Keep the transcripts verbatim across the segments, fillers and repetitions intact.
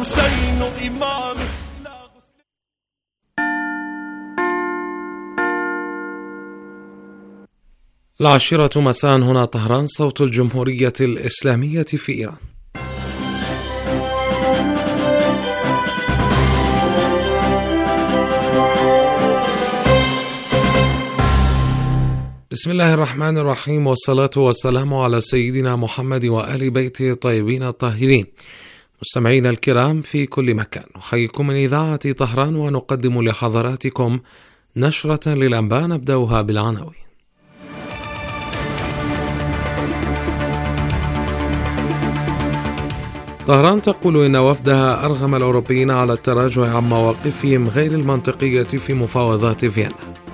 الحسين إمام. العاشرة مساء هنا طهران، صوت الجمهورية الإسلامية في إيران. بسم الله الرحمن الرحيم، والصلاة والسلام على سيدنا محمد وآل بيته الطيبين الطاهرين. مستمعينا الكرام في كل مكان، نحييكم من إذاعة طهران ونقدم لحضراتكم نشرة للأنباء نبدأها بالعناوين. طهران تقول إن وفدها أرغم الأوروبيين على التراجع عن مواقفهم غير المنطقية في مفاوضات فيينا.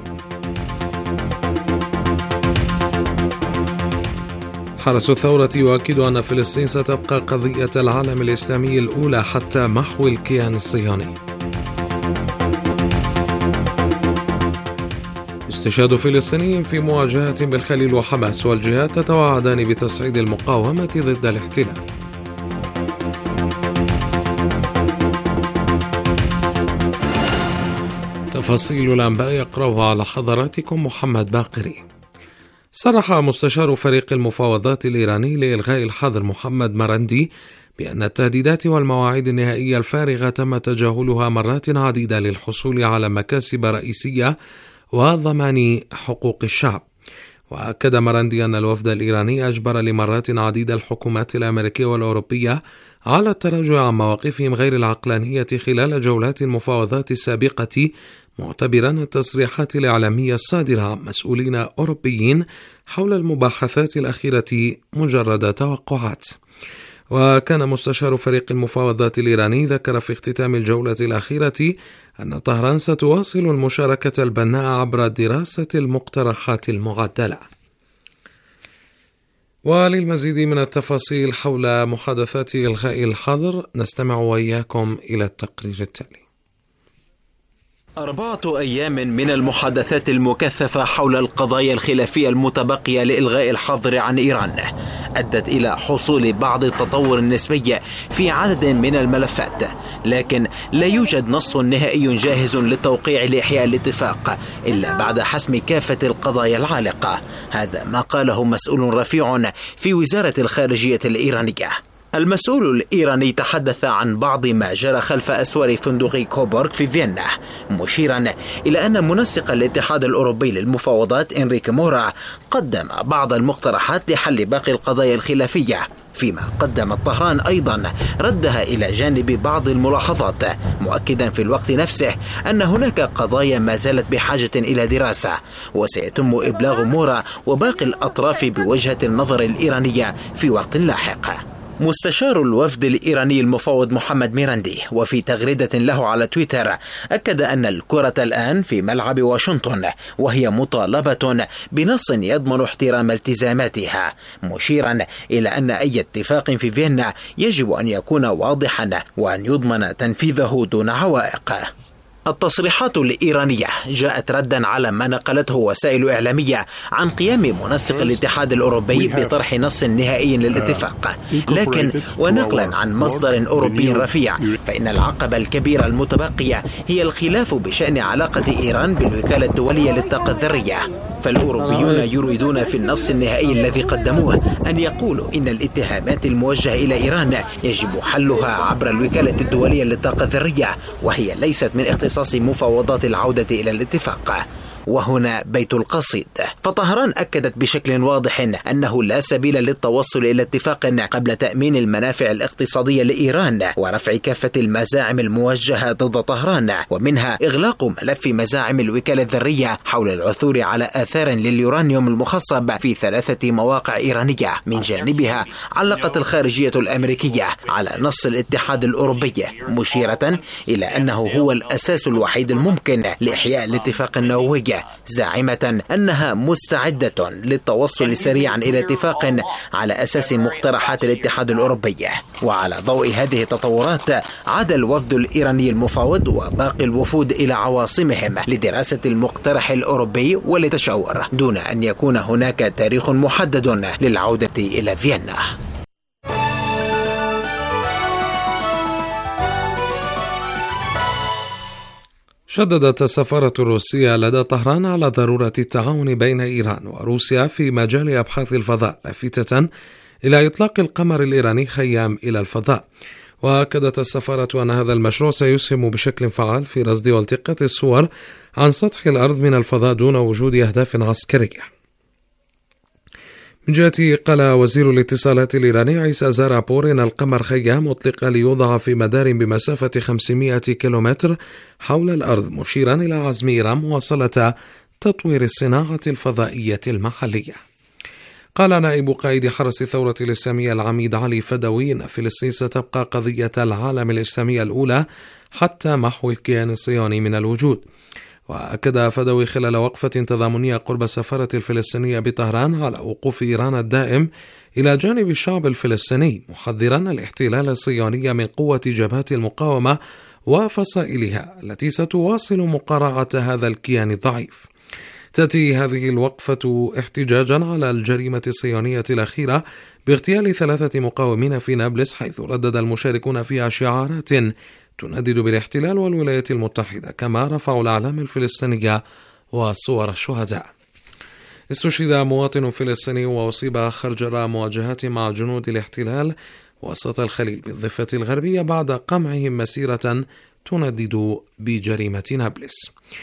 حرس الثورة يؤكد أن فلسطين ستبقى قضية العالم الإسلامي الأولى حتى محو الكيان الصهيوني. استشهاد فلسطيني في مواجهة بالخليل وحماس، والجهات تتوعدان بتصعيد المقاومة ضد الاحتلال. تفاصيل الأنباء يقرأها على حضراتكم محمد باقري. صرح مستشار فريق المفاوضات الإيراني لإلغاء الحظر محمد مرندي بأن التهديدات والمواعيد النهائية الفارغة تم تجاهلها مرات عديدة للحصول على مكاسب رئيسية وضمان حقوق الشعب. وأكد مرندي أن الوفد الإيراني أجبر لمرات عديدة الحكومات الأمريكية والأوروبية على التراجع عن مواقفهم غير العقلانية خلال جولات المفاوضات السابقة، معتبرا التصريحات الإعلامية الصادرة عن مسؤولين أوروبيين حول المباحثات الأخيرة مجرد توقعات. وكان مستشار فريق المفاوضات الإيراني ذكر في اختتام الجولة الأخيرة أن طهران ستواصل المشاركة البناء عبر دراسة المقترحات المعدلة. وللمزيد من التفاصيل حول محادثات إلغاء الحظر نستمع وإياكم إلى التقرير التالي. أربعة أيام من المحادثات المكثفة حول القضايا الخلافية المتبقية لإلغاء الحظر عن إيران أدت إلى حصول بعض التطور النسبي في عدد من الملفات، لكن لا يوجد نص نهائي جاهز للتوقيع لإحياء الاتفاق إلا بعد حسم كافة القضايا العالقة. هذا ما قاله مسؤول رفيع في وزارة الخارجية الإيرانية. المسؤول الإيراني تحدث عن بعض ما جرى خلف أسوار فندق كوبورغ في فيينا، مشيرا إلى أن منسق الاتحاد الأوروبي للمفاوضات إنريك مورا قدم بعض المقترحات لحل باقي القضايا الخلافية، فيما قدم طهران أيضا ردها إلى جانب بعض الملاحظات، مؤكدا في الوقت نفسه أن هناك قضايا ما زالت بحاجة إلى دراسة، وسيتم إبلاغ مورا وباقي الأطراف بوجهة النظر الإيرانية في وقت لاحق. مستشار الوفد الإيراني المفوض محمد ميراندي وفي تغريدة له على تويتر أكد أن الكرة الآن في ملعب واشنطن، وهي مطالبة بنص يضمن احترام التزاماتها، مشيرا إلى أن أي اتفاق في فيينا يجب أن يكون واضحا وأن يضمن تنفيذه دون عوائق. التصريحات الإيرانية جاءت ردا على ما نقلته وسائل إعلامية عن قيام منسق الاتحاد الأوروبي بطرح نص نهائي للاتفاق، لكن ونقلا عن مصدر أوروبي رفيع فإن العقبة الكبيرة المتبقية هي الخلاف بشأن علاقة إيران بالوكالة الدولية للطاقة الذرية. فالأوروبيون يريدون في النص النهائي الذي قدموه أن يقولوا إن الاتهامات الموجهة إلى إيران يجب حلها عبر الوكالة الدولية للطاقة الذرية، وهي ليست من اختصاص مفاوضات العودة إلى الاتفاق. وهنا بيت القصيد. فطهران أكدت بشكل واضح أنه لا سبيل للتوصل إلى اتفاق قبل تأمين المنافع الاقتصادية لإيران ورفع كافة المزاعم الموجهة ضد طهران، ومنها إغلاق ملف مزاعم الوكالة الذرية حول العثور على آثار لليورانيوم المخصب في ثلاثة مواقع إيرانية. من جانبها علقت الخارجية الأمريكية على نص الاتحاد الأوروبي، مشيرة إلى أنه هو الأساس الوحيد الممكن لإحياء الاتفاق النووي، زاعمة أنها مستعدة للتوصل سريعا إلى اتفاق على أساس مقترحات الاتحاد الأوروبي. وعلى ضوء هذه التطورات عاد الوفد الإيراني المفاوض وباقي الوفود إلى عواصمهم لدراسة المقترح الأوروبي ولتشاور، دون أن يكون هناك تاريخ محدد للعودة إلى فيينا. شددت السفارة الروسية لدى طهران على ضرورة التعاون بين إيران وروسيا في مجال أبحاث الفضاء، لافتة إلى إطلاق القمر الإيراني خيام إلى الفضاء. وأكدت السفارة أن هذا المشروع سيسهم بشكل فعال في رصد والتقاط الصور عن سطح الأرض من الفضاء دون وجود أهداف عسكرية. من جهته قال وزير الاتصالات الإيراني عيسى زارابور إن القمر خيام أطلق ليوضع في مدار بمسافة خمسمائة كيلومتر حول الأرض، مشيرا إلى عزم إيران مواصلة تطوير الصناعة الفضائية المحلية. قال نائب قائد حرس الثورة الإسلامية العميد علي فدوي إن فلسطين ستبقى قضية العالم الإسلامي الأولى حتى محو الكيان الصهيوني من الوجود. وأكد فدوي خلال وقفة تضامنية قرب السفارة الفلسطينية بطهران على وقوف إيران الدائم إلى جانب الشعب الفلسطيني، محذرا الاحتلال الصهيوني من قوة جبهات المقاومة وفصائلها التي ستواصل مقارعة هذا الكيان الضعيف. تأتي هذه الوقفة احتجاجا على الجريمة الصهيونية الأخيرة باغتيال ثلاثة مقاومين في نابلس، حيث ردد المشاركون فيها شعارات تندد بالاحتلال والولايات المتحدة، كما رفعوا الأعلام الفلسطينية وصور الشهداء. استشهد مواطن فلسطيني وأصيب آخر جراء مواجهات مع جنود الاحتلال وسط الخليل بالضفة الغربية بعد قمعهم مسيرة تندد بجريمة نابلس.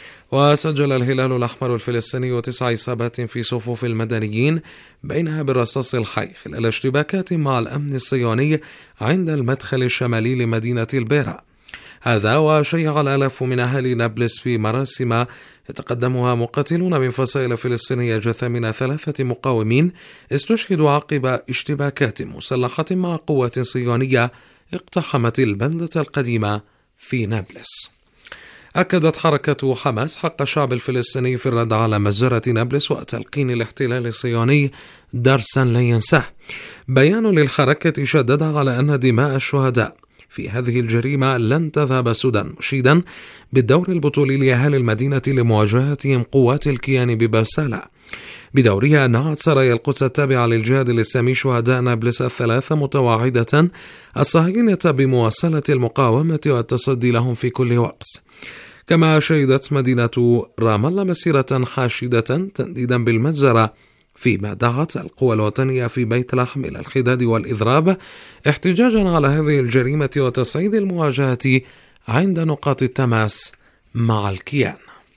وسجل الهلال الأحمر الفلسطيني تسع إصابات في صفوف المدنيين، بينها بالرصاص الحي، خلال اشتباكات مع الأمن الصهيوني عند المدخل الشمالي لمدينة البيرة. هذا وشيع الآلاف من أهالي نابلس في مراسم يتقدمها مقاتلون من فصائل فلسطينية جثامين ثلاثة مقاومين استشهدوا عقب اشتباكات مسلحة مع قوات صهيونية اقتحمت البلدة القديمة في نابلس. أكدت حركة حماس حق الشعب الفلسطيني في الرد على مجزرة نابلس وتلقين الاحتلال الصهيوني درسا لا ينساه. بيان للحركة شدد على أن دماء الشهداء في هذه الجريمة لن تذهب سدى، مشيدا بالدور البطولي لأهالي المدينة لمواجهتهم قوات الكيان ببسالة. بدورها نعت سرايا القدس التابعة للجهاد الإسلامي شهداء نابلس الثلاثة، متواعدة الصهاينة بمواصلة المقاومة والتصدي لهم في كل وقت. كما شهدت مدينة رام الله مسيرة حاشدة تنديدا بالمجزرة، فيما دعت القوى الوطنية في بيت لحم إلى الحداد والإضراب احتجاجا على هذه الجريمة وتصعيد المواجهة عند نقاط التماس مع الكيان.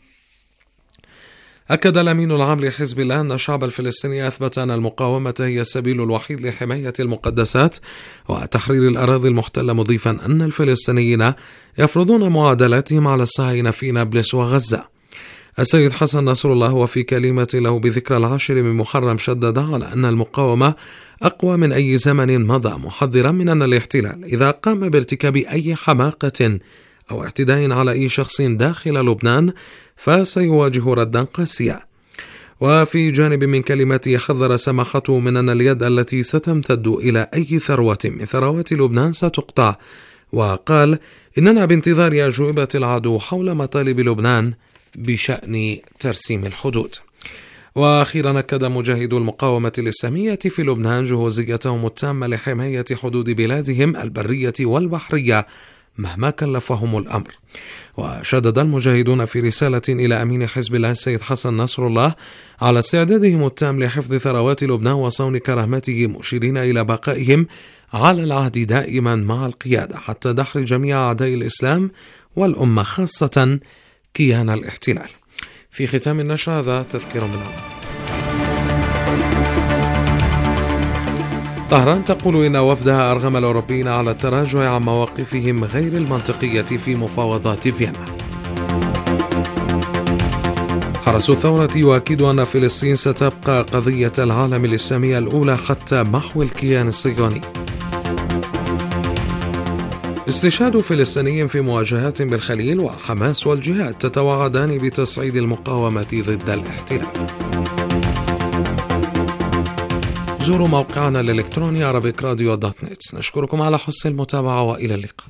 أكد الأمين العام لحزب الله أن الشعب الفلسطيني أثبت أن المقاومة هي السبيل الوحيد لحماية المقدسات وتحرير الأراضي المحتلة، مضيفا أن الفلسطينيين يفرضون معادلاتهم على الصهاينة في نابلس وغزة. السيد حسن نصر الله وفي كلمة له بذكرى العاشر من محرم شدد على أن المقاومة أقوى من أي زمن مضى، محذرا من أن الاحتلال إذا قام بارتكاب أي حماقة أو اعتداء على أي شخص داخل لبنان فسيواجه ردا قاسيا. وفي جانب من كلمته حذر سماحته من أن اليد التي ستمتد إلى أي ثروة من ثروات لبنان ستقطع، وقال إننا بانتظار أجوبة العدو حول مطالب لبنان بشأن ترسيم الحدود. وأخيرا أكد مجاهدو المقاومة الإسلامية في لبنان جهوزيتهم التامة لحماية حدود بلادهم البرية والبحرية مهما كلفهم الأمر. وشدد المجاهدون في رسالة إلى أمين حزب الله السيد حسن نصر الله على استعدادهم التام لحفظ ثروات لبنان وصون كرامته، مشيرين إلى بقائهم على العهد دائما مع القيادة حتى دحر جميع أعداء الإسلام والأمة، خاصة كيان الاحتلال. في ختام النشر هذا تذكير بالأمر. طهران تقول إن وفدها أرغم الأوروبيين على التراجع عن مواقفهم غير المنطقية في مفاوضات فيينا. حرس الثورة يؤكد أن فلسطين ستبقى قضية العالم الإسلامي الأولى حتى محو الكيان الصهيوني. استشهاد فلسطيني في مواجهات بالخليل، وحماس والجهاد تتوعدان بتصعيد المقاومة ضد الاحتلال. زوروا موقعنا الإلكتروني عربيك راديو دوت نت. نشكركم على حسن المتابعة وإلى اللقاء.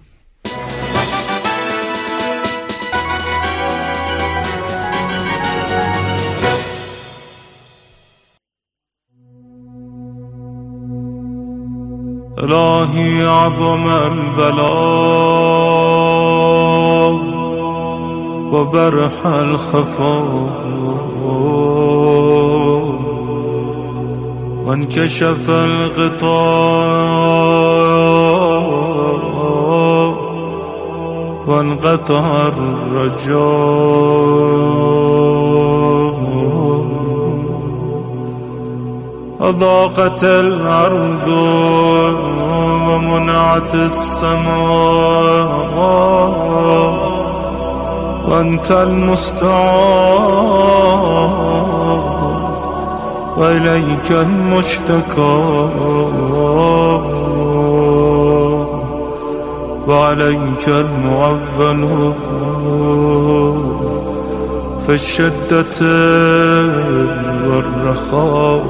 إلهي عظم البلاء وبرح الخفاء وانكشف الغطاء وانقطع الرجاء أضاقت الأرض ومنعت السماء وأنت المستعان وإليك المشتكى وعليك المعول في الشدة والرخاء.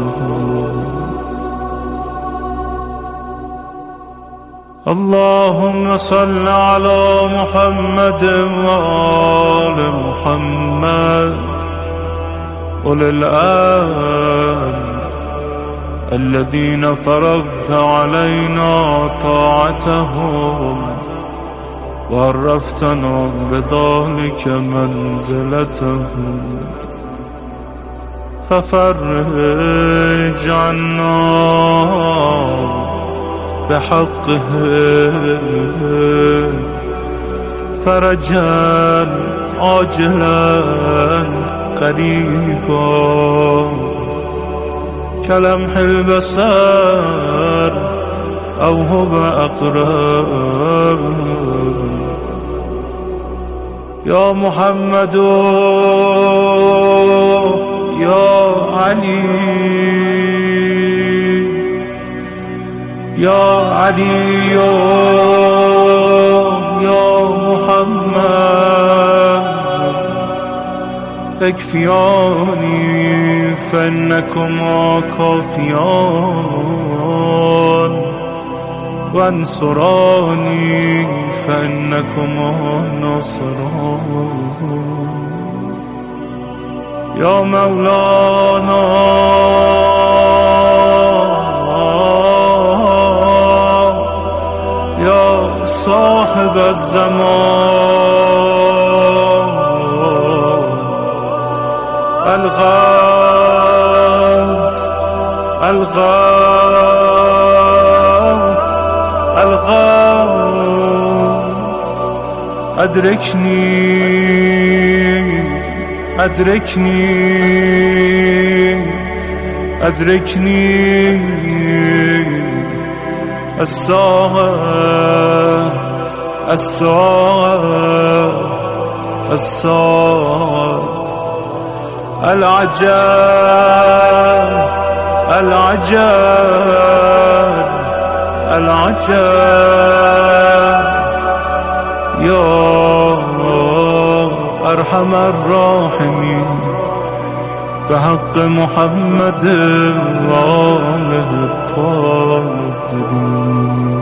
اللهم صل على محمد وآل محمد أولي الآن الذين فرضت علينا طاعتهم وعرفتنا بذلك منزلتهم، ففرج عنا بحقه فرجا عاجلا قريبا كلمح البصر أو هو أقرب. يا محمد يا علي يا علي يا محمد اكفياني فإنكما كافيان وانصراني فإنكما ناصران. يا مولانا يا صاحب الزمان الغوث الغوث الغوث أدركني أدركني أدركني الساعة الساعة الساعة العجاب العجاب العجاب. يا أرحم الراحمين بحق محمد وآله الطاهرين.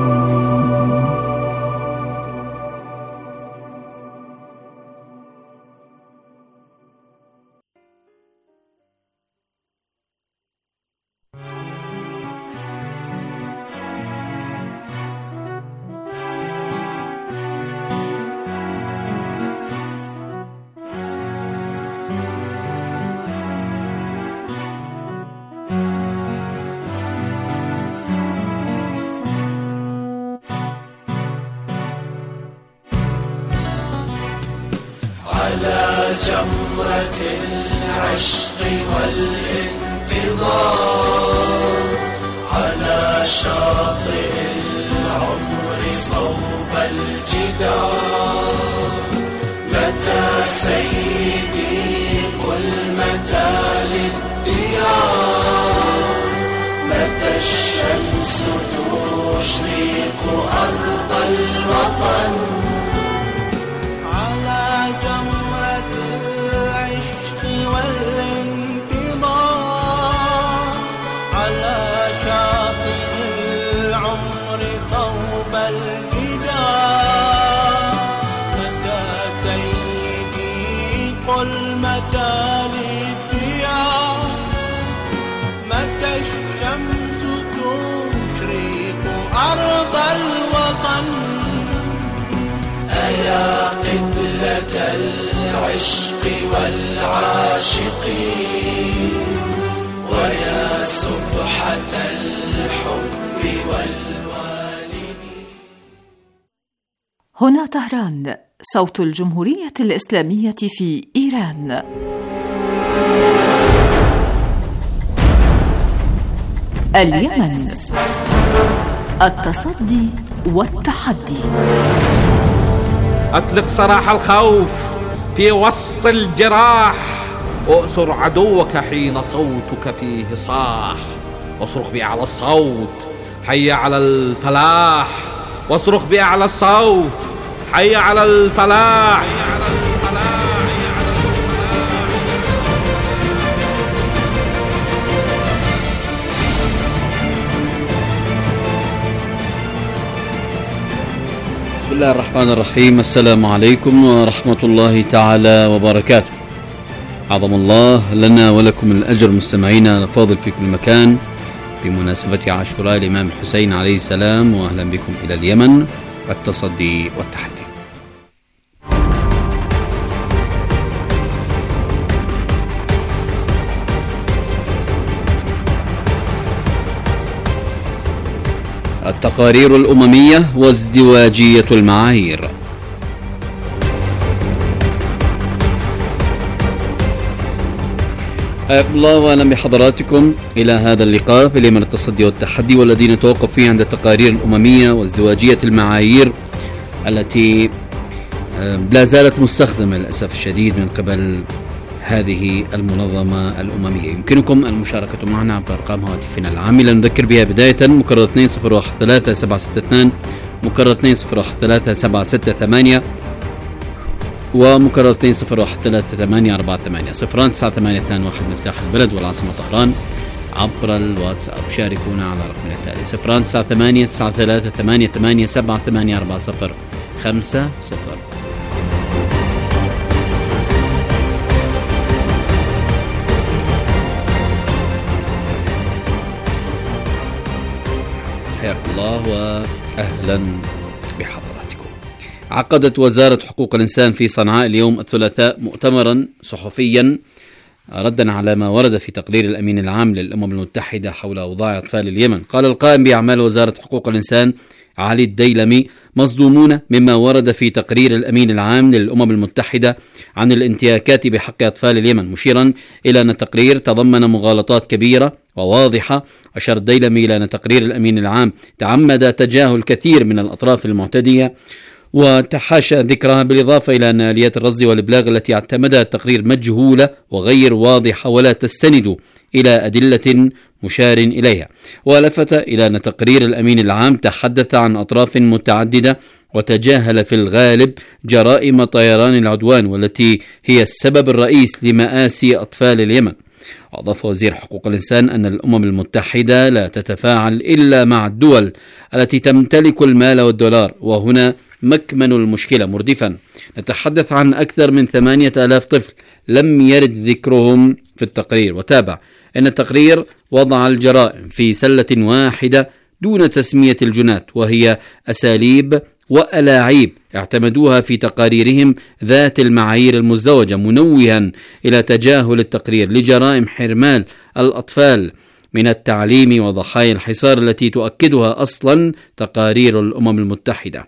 على جمرة العشق والانتظار على شاطئ العمر صوب الجدار. متى سيدي قل متى للديار، متى الشمس تشرق أرض الوطن. أيا قبلة العشق والعاشقين ويا سبحة الحب والوالدين. هنا طهران، صوت الجمهورية الإسلامية في إيران. اليمن، التصدي والتحدي. أطلق سراح الخوف في وسط الجراح، أؤسر عدوك حين صوتك فيه صاح، واصرخ بأعلى الصوت حي على الفلاح، واصرخ بأعلى الصوت حي على الفلاح. بسم الله الرحمن الرحيم. السلام عليكم ورحمة الله تعالى وبركاته. عظم الله لنا ولكم الأجر مستمعينا الفاضل في كل مكان بمناسبة عاشوراء الإمام الحسين عليه السلام، وأهلا بكم إلى اليمن والتصدي والتحدي. التقارير الأممية وازدواجية المعايير. حياكم الله وأهلا بحضراتكم إلى هذا اللقاء في اليمن التصدي والتحدي، والذي نتوقف فيه عند التقارير الأممية وازدواجية المعايير التي لا زالت مستخدمة للأسف الشديد من قبل هذه المنظمة الأممية. يمكنكم المشاركة معنا عبر أرقام هواتفنا العاملة، نذكر بها بداية مكرر اثنين صفر واحد ثلاثة سبعة ستة اثنين، مكرر اثنين صفر واحد ثلاثة سبعة ستة ثمانية، ومكرر اثنين صفر واحد ثلاثة ثمانية أربعة ثمانية صفران تسعة ثمانية اثنين واحد مفتاح البلد والعاصمة طهران. عبر الواتساب شاركونا على رقم التالي صفران تسعة ثمانية تسعة ثلاثة ثمانية ثمانية سبعة ثمانية أربعة صفر خمسة صفر. حياكم الله وأهلا بحضراتكم. عقدت وزارة حقوق الإنسان في صنعاء اليوم الثلاثاء مؤتمرا صحفيا ردا على ما ورد في تقرير الأمين العام للأمم المتحدة حول أوضاع أطفال اليمن. قال القائم بأعمال وزارة حقوق الإنسان علي الديلمي: مصدومون مما ورد في تقرير الأمين العام للأمم المتحدة عن الانتهاكات بحق أطفال اليمن، مشيرا إلى أن التقرير تضمن مغالطات كبيرة وواضحة. أشار الديلمي إلى أن تقرير الأمين العام تعمد تجاهل كثير من الأطراف المعتدية وتحاشى ذكرها، بالإضافة إلى أن آليات الرصد والإبلاغ التي اعتمدها التقرير مجهولة وغير واضحة ولا تستند إلى أدلة مشار إليها. ولفت إلى أن تقرير الأمين العام تحدث عن أطراف متعددة وتجاهل في الغالب جرائم طيران العدوان والتي هي السبب الرئيس لمآسي أطفال اليمن. أضاف وزير حقوق الإنسان أن الأمم المتحدة لا تتفاعل إلا مع الدول التي تمتلك المال والدولار، وهنا مكمن المشكلة، مردفا: نتحدث عن أكثر من ثمانية آلاف طفل لم يرد ذكرهم في التقرير. وتابع أن التقرير وضع الجرائم في سلة واحدة دون تسمية الجنات، وهي أساليب وألاعيب اعتمدوها في تقاريرهم ذات المعايير المزدوجة، منوها إلى تجاهل التقرير لجرائم حرمان الأطفال من التعليم وضحايا الحصار التي تؤكدها أصلا تقارير الأمم المتحدة.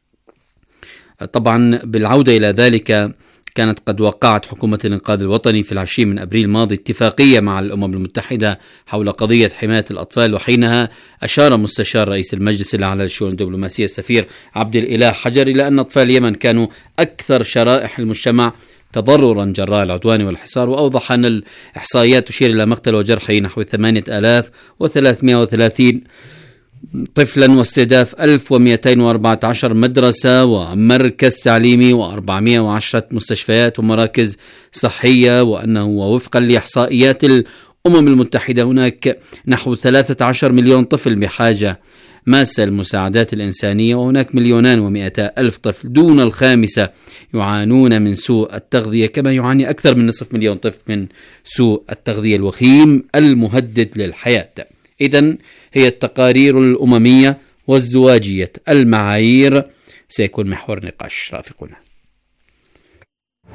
طبعا بالعودة إلى ذلك، كانت قد وقعت حكومة الإنقاذ الوطني في العشرين من أبريل الماضي اتفاقية مع الأمم المتحدة حول قضية حماية الأطفال، وحينها أشار مستشار رئيس المجلس الأعلى للشؤون الدبلوماسية السفير عبد الإله حجر إلى أن أطفال اليمن كانوا أكثر شرائح المجتمع تضررا جراء العدوان والحصار، وأوضح أن الإحصائيات تشير إلى مقتل وجرح نحو ثمانية آلاف وثلاثمائة وثلاثين طفلا واستهداف ألف ومئتين وأربعة عشر مدرسة ومركز تعليمي وأربعمائة وعشرة مستشفيات ومراكز صحية، وأنه وفقا لإحصائيات الأمم المتحدة هناك نحو ثلاثة عشر مليون طفل بحاجة ماسة المساعدات الإنسانية، وهناك مليونان ومئتا ألف طفل دون الخامسة يعانون من سوء التغذية، كما يعاني أكثر من نصف مليون طفل من سوء التغذية الوخيم المهدد للحياة. إذن هي التقارير الأممية وازدواجية المعايير سيكون محور نقاش. رافقنا.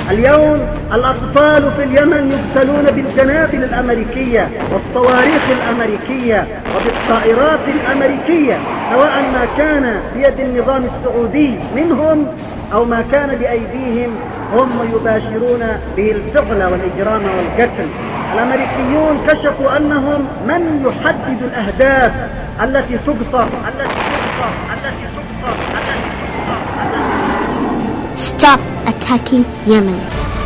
اليوم الأطفال في اليمن يبتلون بالجنابل الأمريكية والصواريخ الأمريكية وبالطائرات الأمريكية، سواء ما كان بيد النظام السعودي منهم أو ما كان بأيديهم، هم يباشرون به الفعل والإجرام والقتل. الأمريكيون كشفوا أنهم من يحدد الأهداف التي تقصف التي تقصف التي تقصف التي تقصف Stop attacking Yemen.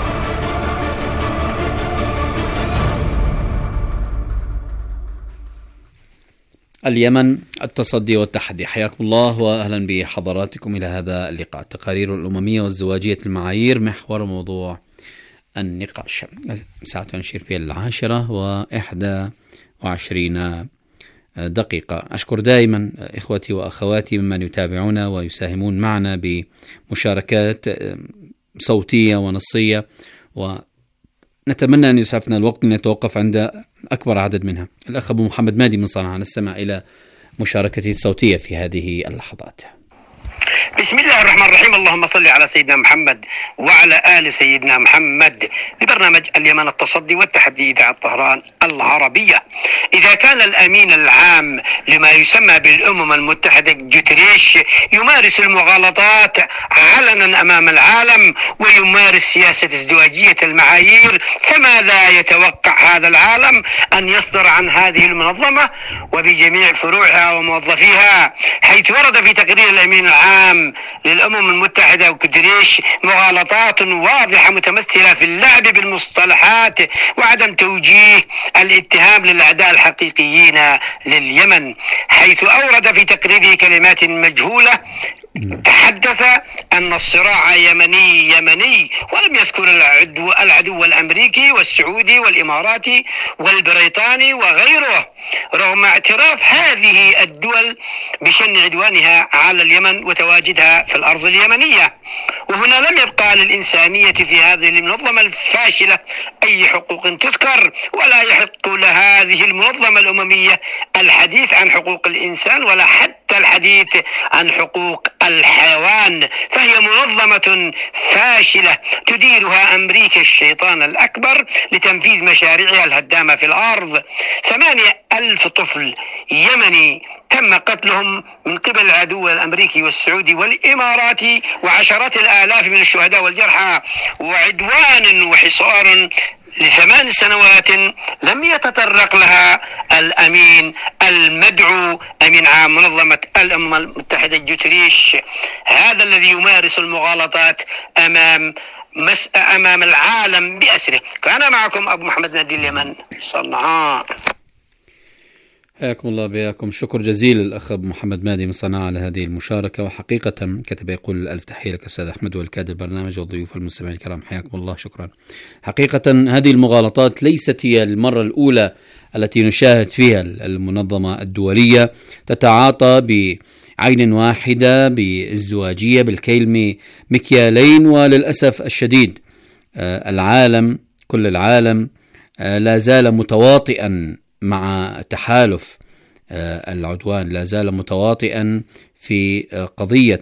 اليمن، التصدي والتحدي. حياكم الله وأهلا بحضراتكم إلى هذا اللقاء. التقارير الأممية وازدواجية المعايير محور موضوع النقاش. ساعة نشير فيها العاشرة وإحدى وعشرين دقيقة. أشكر دائما إخوتي وأخواتي ممن يتابعون ويساهمون معنا بمشاركات صوتية ونصية، ونتمنى أن يسعفنا الوقت لنتوقف عند أكبر عدد منها. الأخ أبو محمد مادي من صنعاء، نستمع إلى مشاركته الصوتية في هذه اللحظات. بسم الله الرحمن الرحيم. اللهم صل على سيدنا محمد وعلى آل سيدنا محمد. لبرنامج اليمن التصدي والتحدي إذاعة طهران العربية. إذا كان الأمين العام لما يسمى بالأمم المتحدة جوتريش يمارس المغالطات علنا أمام العالم ويمارس سياسة ازدواجية المعايير، فماذا يتوقع هذا العالم أن يصدر عن هذه المنظمة وبجميع فروعها وموظفيها، حيث ورد في تقرير الأمين العام للأمم المتحدة وجوتريش مغالطات واضحة متمثلة في اللعب بالمصطلحات وعدم توجيه الاتهام للأعداء الحقيقيين لليمن، حيث أورد في تقريره كلمات مجهولة تحدث أن الصراع يمني يمني، ولم يذكر العدو, العدو الأمريكي والسعودي والإماراتي والبريطاني وغيره، رغم اعتراف هذه الدول بشن عدوانها على اليمن وتواجدها في الأرض اليمنية. وهنا لم يبقى للإنسانية في هذه المنظمة الفاشلة أي حقوق تذكر، ولا يحق لهذه المنظمة الأممية الحديث عن حقوق الإنسان ولا حتى الحديث عن حقوق الحيوان، فهي منظمة فاشلة تديرها أمريكا الشيطان الأكبر لتنفيذ مشاريعها الهدامة في الأرض. ثمانية ألف طفل يمني تم قتلهم من قبل العدو الأمريكي والسعودي والإماراتي، وعشرات الآلاف من الشهداء والجرحى، وعدوان وحصار لثمان سنوات لم يتطرق لها الأمين المدعو أمين عام منظمة الأمم المتحدة جوتريش، هذا الذي يمارس المغالطات أمام مس... أمام العالم بأسره. كان معكم أبو محمد نادي اليمن صنعاء. حياكم الله بياكم. شكر جزيل الأخ أبو محمد مادي من صنعاء على هذه المشاركة، وحقيقة كتب يقول ألف تحية لك أستاذ أحمد والكادر البرنامج والضيوف المستمعين الكرام، حياكم الله. شكرا. حقيقة هذه المغالطات ليست هي المرة الأولى التي نشاهد فيها المنظمة الدولية تتعاطى بعين واحدة بالزواجية بالكيل مكيالين، وللأسف الشديد العالم كل العالم لا زال متواطئا مع تحالف العدوان، لا زال متواطئا في قضية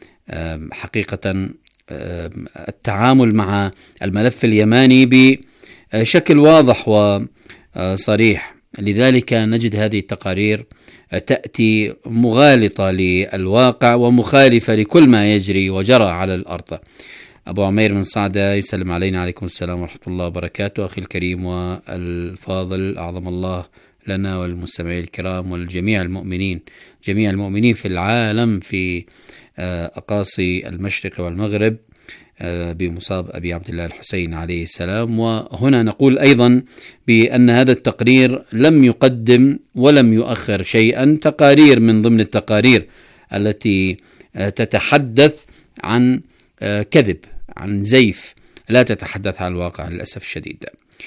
حقيقة التعامل مع الملف اليماني بشكل واضح وصريح. لذلك نجد هذه التقارير تأتي مغالطة للواقع ومخالفة لكل ما يجري وجرى على الأرض. أبو عمير من صعدة يسلم علينا. عليكم السلام ورحمة الله وبركاته. أخي الكريم والفاضل، أعظم الله لنا والمستمعين الكرام والجميع المؤمنين جميع المؤمنين في العالم في أقاصي المشرق والمغرب بمصاب أبي عبد الله الحسين عليه السلام. وهنا نقول أيضا بأن هذا التقرير لم يقدم ولم يؤخر شيئا، تقارير من ضمن التقارير التي تتحدث عن كذب، عن زيف، لا تتحدث عن الواقع للأسف الشديد.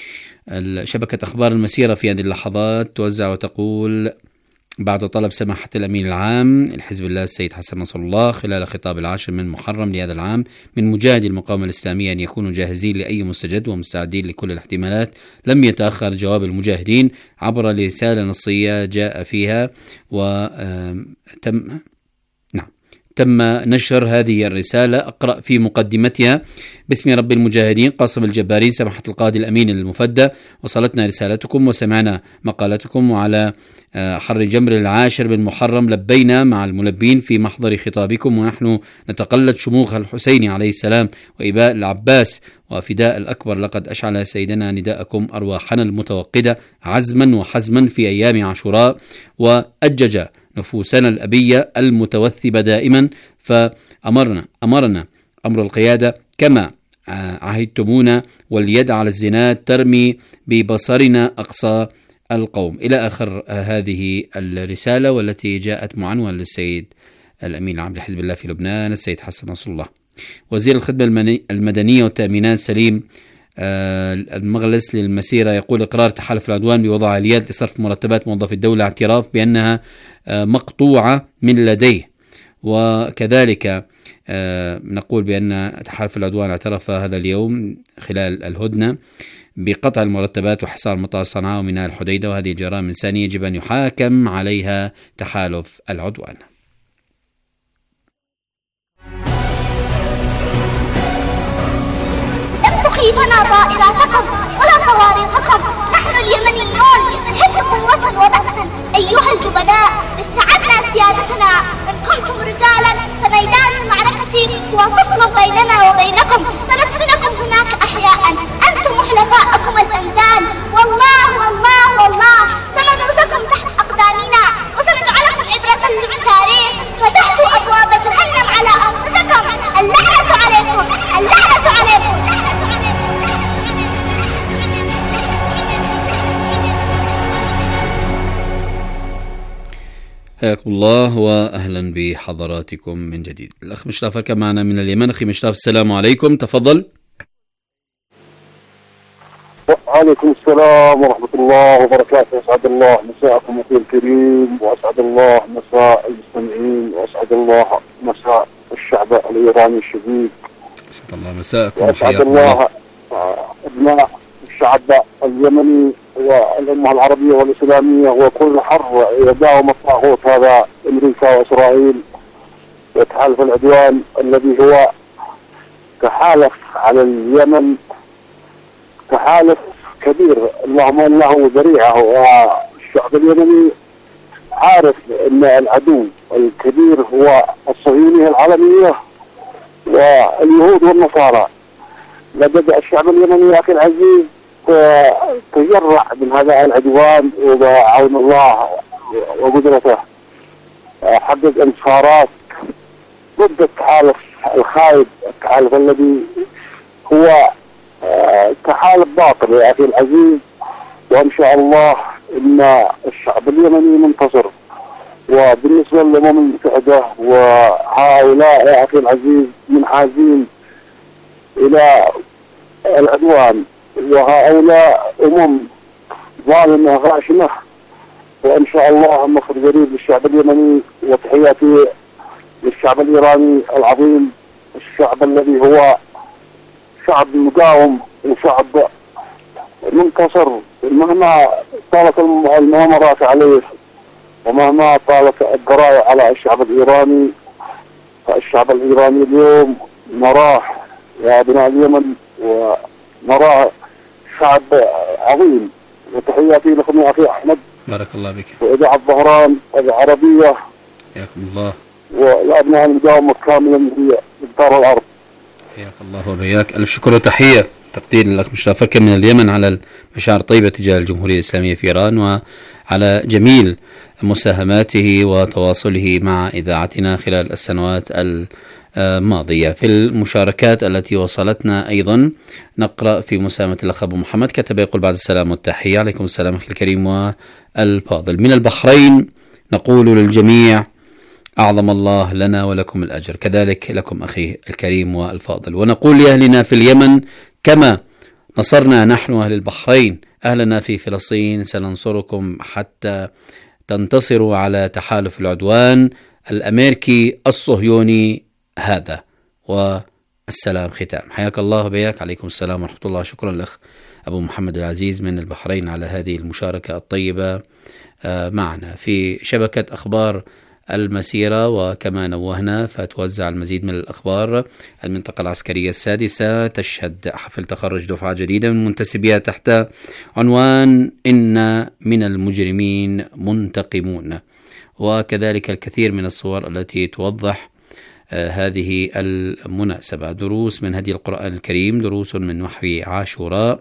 شبكة أخبار المسيرة في هذه اللحظات توزع وتقول: بعد طلب سماحة الأمين العام لحزب الله السيد حسن نصر الله خلال خطاب العاشر من محرم لهذا العام من مجاهدي المقاومة الإسلامية أن يكونوا جاهزين لأي مستجد ومستعدين لكل الاحتمالات، لم يتأخر جواب المجاهدين عبر رسالة نصية جاء فيها وتم نعم تم نشر هذه الرسالة. أقرأ في مقدمتها: باسم رب المجاهدين قاسم الجبارين سماحة القاضي الأمين المفدى، وصلتنا رسالتكم وسمعنا مقالتكم، وعلى حر جمر العاشر بن محرم لبينا مع الملبين في محضر خطابكم، ونحن نتقلد شموخ الحسين عليه السلام وإباء العباس وفداء الأكبر. لقد أشعل سيدنا نداءكم أرواحنا المتوقدة عزما وحزما في أيام عاشوراء، وأجج نفوسنا الأبية المتوثبة دائما، فأمرنا أمرنا أمر القيادة كما عهدتمونا، واليد على الزناد ترمي ببصرنا أقصى القوم، إلى آخر هذه الرسالة، والتي جاءت معنونة للسيد الأمين العام لحزب الله في لبنان السيد حسن نصر الله. وزير الخدمة المدنية والتأمينات سليم المغلس للمسيرة يقول: إقرار تحالف العدوان بوضع آليات لصرف مرتبات موظفي الدولة، اعتراف بأنها مقطوعة من لديه. وكذلك نقول بأن تحالف العدوان اعترف هذا اليوم خلال الهدنة بقطع المرتبات وحصار مطار صنعاء وميناء الحديدة، وهذه جرائم إنسانية يجب أن يحاكم عليها تحالف العدوان. تخيفنا طائراتكم ولا صواريخكم، نحن اليمنيون حفظ قوة وبأسا. أيها الجبناء، استعدنا سيادتنا، إن كنتم رجالا فميدان المعركة هو فصل بيننا وبينكم، سندفنكم هناك أحياء، أنتم حلفاءكم الأنزال، والله والله والله سندوسكم تحت أقدامنا، وسنجعلكم عبرة للتاريخ، فتحتوا أبواب جهنم على أنفسكم. اللعنة عليكم، اللعنة عليكم. حياكم الله وأهلا بحضراتكم من جديد. الأخ مشراف كان معنا من اليمن. أخي مشراف السلام عليكم، تفضل. وعليكم السلام ورحمة الله وبركاته. أسعد الله مساءكم أخي الكريم، وأسعد الله مساء المستمعين، وأسعد الله مساء الشعب الإيراني الشقيق. أسعد الله مساءكم، وأسعد الله أبناء الشعب اليمني والأمة العربية والإسلامية وكل حر يداوم الطاغوت هذا أمريكا وإسرائيل وتحالف العدوان الذي هو تحالف على اليمن، تحالف كبير. اللهم انه ذريعه، والشعب اليمني عارف ان العدو الكبير هو الصهيونية العالمية واليهود والنصارى. لقد الشعب اليمني يا اخي العزيز تجرع من هذا العدوان، وبعون الله وقدرته حقق انتصارات ضد التحالف الخايب، التحالف الذي هو تحالف باطل يا اخي العزيز. وان شاء الله ان الشعب اليمني منتصر. وبالنسبه للامم المتحده وهؤلاء يا اخي العزيز منحازين الى العدوان، وهؤلاء امم ظالمه غاشمه، وان شاء الله النصر قريب للشعب اليمني. وتحياتي للشعب الايراني العظيم، الشعب الذي هو شعب مقاوم وشعب منتصر مهما طالت المؤامرات عليه ومهما طالت الضرائب على الشعب الإيراني. فالشعب الإيراني اليوم نراه يا أبناء اليمن، ونراه شعب عظيم. وتحياتي لكم يا أخي أحمد، بارك الله بك، وإذاعة ظهران العربية، حياكم الله، والأبناء المقاومة كاملا في دار الأرض. حياك الله وبياك. ألف شكر وتحية تقدير للأخ مشرف فركة من اليمن على المشاعر الطيبة تجاه الجمهورية الإسلامية في إيران، وعلى جميل مساهماته وتواصله مع إذاعتنا خلال السنوات الماضية. في المشاركات التي وصلتنا أيضا نقرأ في مساهمة الأخ أبو محمد، كتب يقول: بعد السلام والتحية. عليكم السلام أخي الكريم والفاضل. من البحرين نقول للجميع: أعظم الله لنا ولكم الأجر، كذلك لكم أخي الكريم والفاضل. ونقول لأهلنا في اليمن: كما نصرنا نحن أهل البحرين أهلنا في فلسطين، سننصركم حتى تنتصروا على تحالف العدوان الأمريكي الصهيوني هذا. والسلام ختام. حياك الله وبياك. عليكم السلام ورحمة الله. شكرا لأخ أبو محمد العزيز من البحرين على هذه المشاركة الطيبة معنا في شبكة أخبار المسيرة. وكما نوهنا فتوزع المزيد من الأخبار. المنطقة العسكرية السادسة تشهد حفل تخرج دفعة جديدة من منتسبيها تحت عنوان إن من المجرمين منتقمون، وكذلك الكثير من الصور التي توضح آه هذه المناسبة. دروس من هدي القرآن الكريم، دروس من وحي عاشوراء،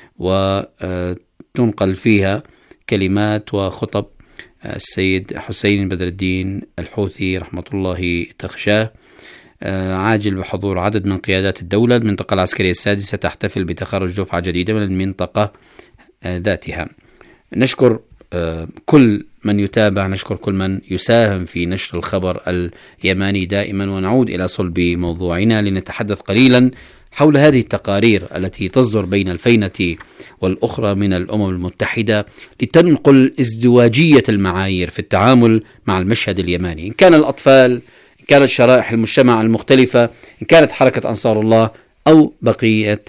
وتنقل فيها كلمات وخطب السيد حسين بدر الدين الحوثي رحمة الله تخشاه. عاجل بحضور عدد من قيادات الدولة. المنطقة العسكرية السادسة تحتفل بتخرج دفعة جديدة من المنطقة ذاتها. نشكر كل من يتابع، نشكر كل من يساهم في نشر الخبر اليماني دائما، ونعود إلى صلب موضوعنا لنتحدث قليلا حول هذه التقارير التي تصدر بين الفينة والأخرى من الأمم المتحدة لتنقل ازدواجية المعايير في التعامل مع المشهد اليماني، إن كان الأطفال، إن كانت شرائح المجتمع المختلفة، إن كانت حركة أنصار الله، أو بقية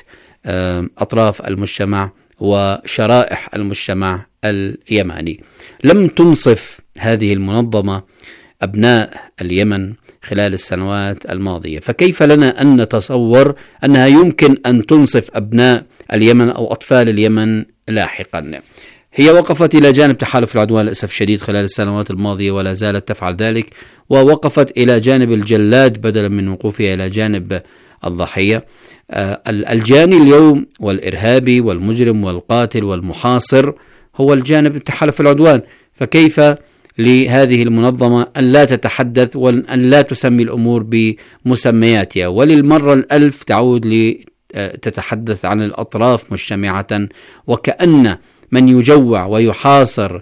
أطراف المجتمع وشرائح المجتمع اليماني. لم تنصف هذه المنظمة أبناء اليمن خلال السنوات الماضية، فكيف لنا أن نتصور أنها يمكن أن تنصف أبناء اليمن أو أطفال اليمن لاحقا؟ هي وقفت إلى جانب تحالف العدوان للأسف الشديد خلال السنوات الماضية ولا زالت تفعل ذلك، ووقفت إلى جانب الجلاد بدلا من وقوفها إلى جانب الضحية. الجاني اليوم والإرهابي والمجرم والقاتل والمحاصر هو الجانب تحالف العدوان، فكيف لهذه المنظمة أن لا تتحدث وأن لا تسمي الأمور بمسمياتها، وللمرة الألف تعود لتتحدث عن الأطراف مجتمعة، وكأن من يجوع ويحاصر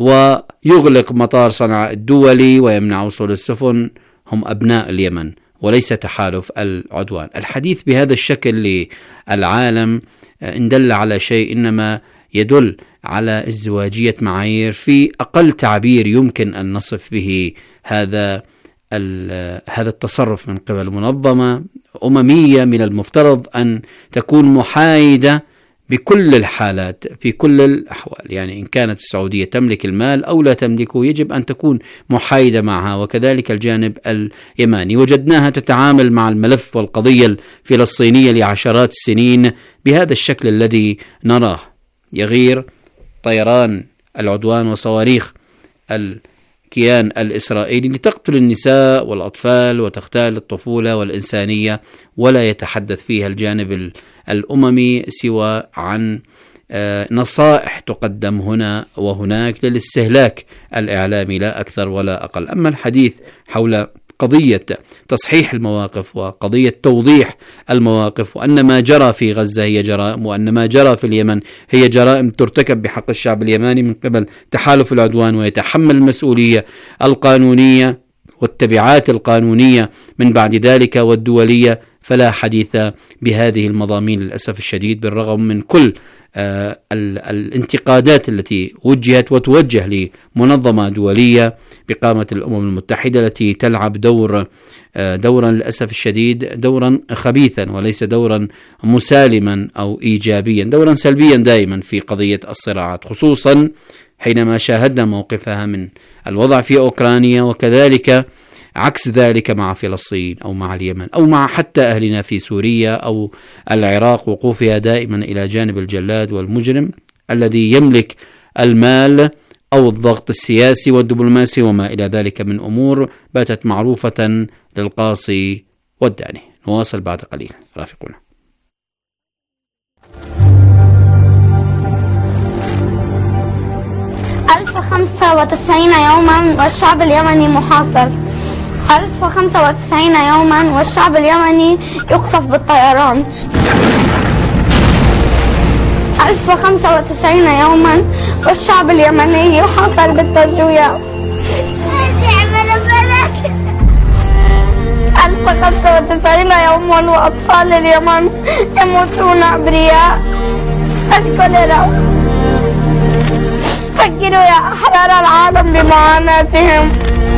ويغلق مطار صنعاء الدولي ويمنع وصول السفن هم أبناء اليمن وليس تحالف العدوان. الحديث بهذا الشكل للعالم إن دل على شيء إنما يدل على ازدواجية معايير في أقل تعبير يمكن أن نصف به هذا هذا التصرف من قبل منظمة أممية من المفترض أن تكون محايدة بكل الحالات في كل الأحوال. يعني إن كانت السعودية تملك المال أو لا تملكه يجب أن تكون محايدة معها، وكذلك الجانب اليماني. وجدناها تتعامل مع الملف والقضية الفلسطينية لعشرات السنين بهذا الشكل الذي نراه، يغير طيران العدوان وصواريخ الكيان الإسرائيلي لتقتل النساء والأطفال وتغتال الطفولة والإنسانية، ولا يتحدث فيها الجانب الأممي سوى عن نصائح تقدم هنا وهناك للاستهلاك الإعلامي لا أكثر ولا أقل. أما الحديث حول قضية تصحيح المواقف وقضية توضيح المواقف، وأن ما جرى في غزة هي جرائم، وأن ما جرى في اليمن هي جرائم ترتكب بحق الشعب اليماني من قبل تحالف العدوان، ويتحمل المسؤولية القانونية والتبعات القانونية من بعد ذلك والدولية، فلا حديث بهذه المضامين للأسف الشديد، بالرغم من كل آه الانتقادات التي وجهت وتوجه لمنظمة دولية بقامة الأمم المتحدة التي تلعب دور آه دورا للأسف الشديد دورا خبيثا وليس دورا مسالما أو إيجابيا، دورا سلبيا دائما في قضية الصراعات، خصوصا حينما شاهدنا موقفها من الوضع في أوكرانيا، وكذلك عكس ذلك مع فلسطين أو مع اليمن أو مع حتى أهلنا في سوريا أو العراق، وقوفها دائما إلى جانب الجلاد والمجرم الذي يملك المال أو الضغط السياسي والدبلوماسي وما إلى ذلك من أمور باتت معروفة للقاصي والداني. نواصل بعد قليل، رافقونا. ألف وخمسة وتسعين يوما والشعب اليمني محاصر. ألف وخمسة وتسعين يوما والشعب اليمني يقصف بالطيران. ألف وخمسة وتسعين يوما والشعب اليمني يحاصر بالتجويع. ألف وخمسة وتسعين يوما وأطفال اليمن يموتون أبرياء الكوليرا. فكروا يا أحرار العالم بمعاناتهم.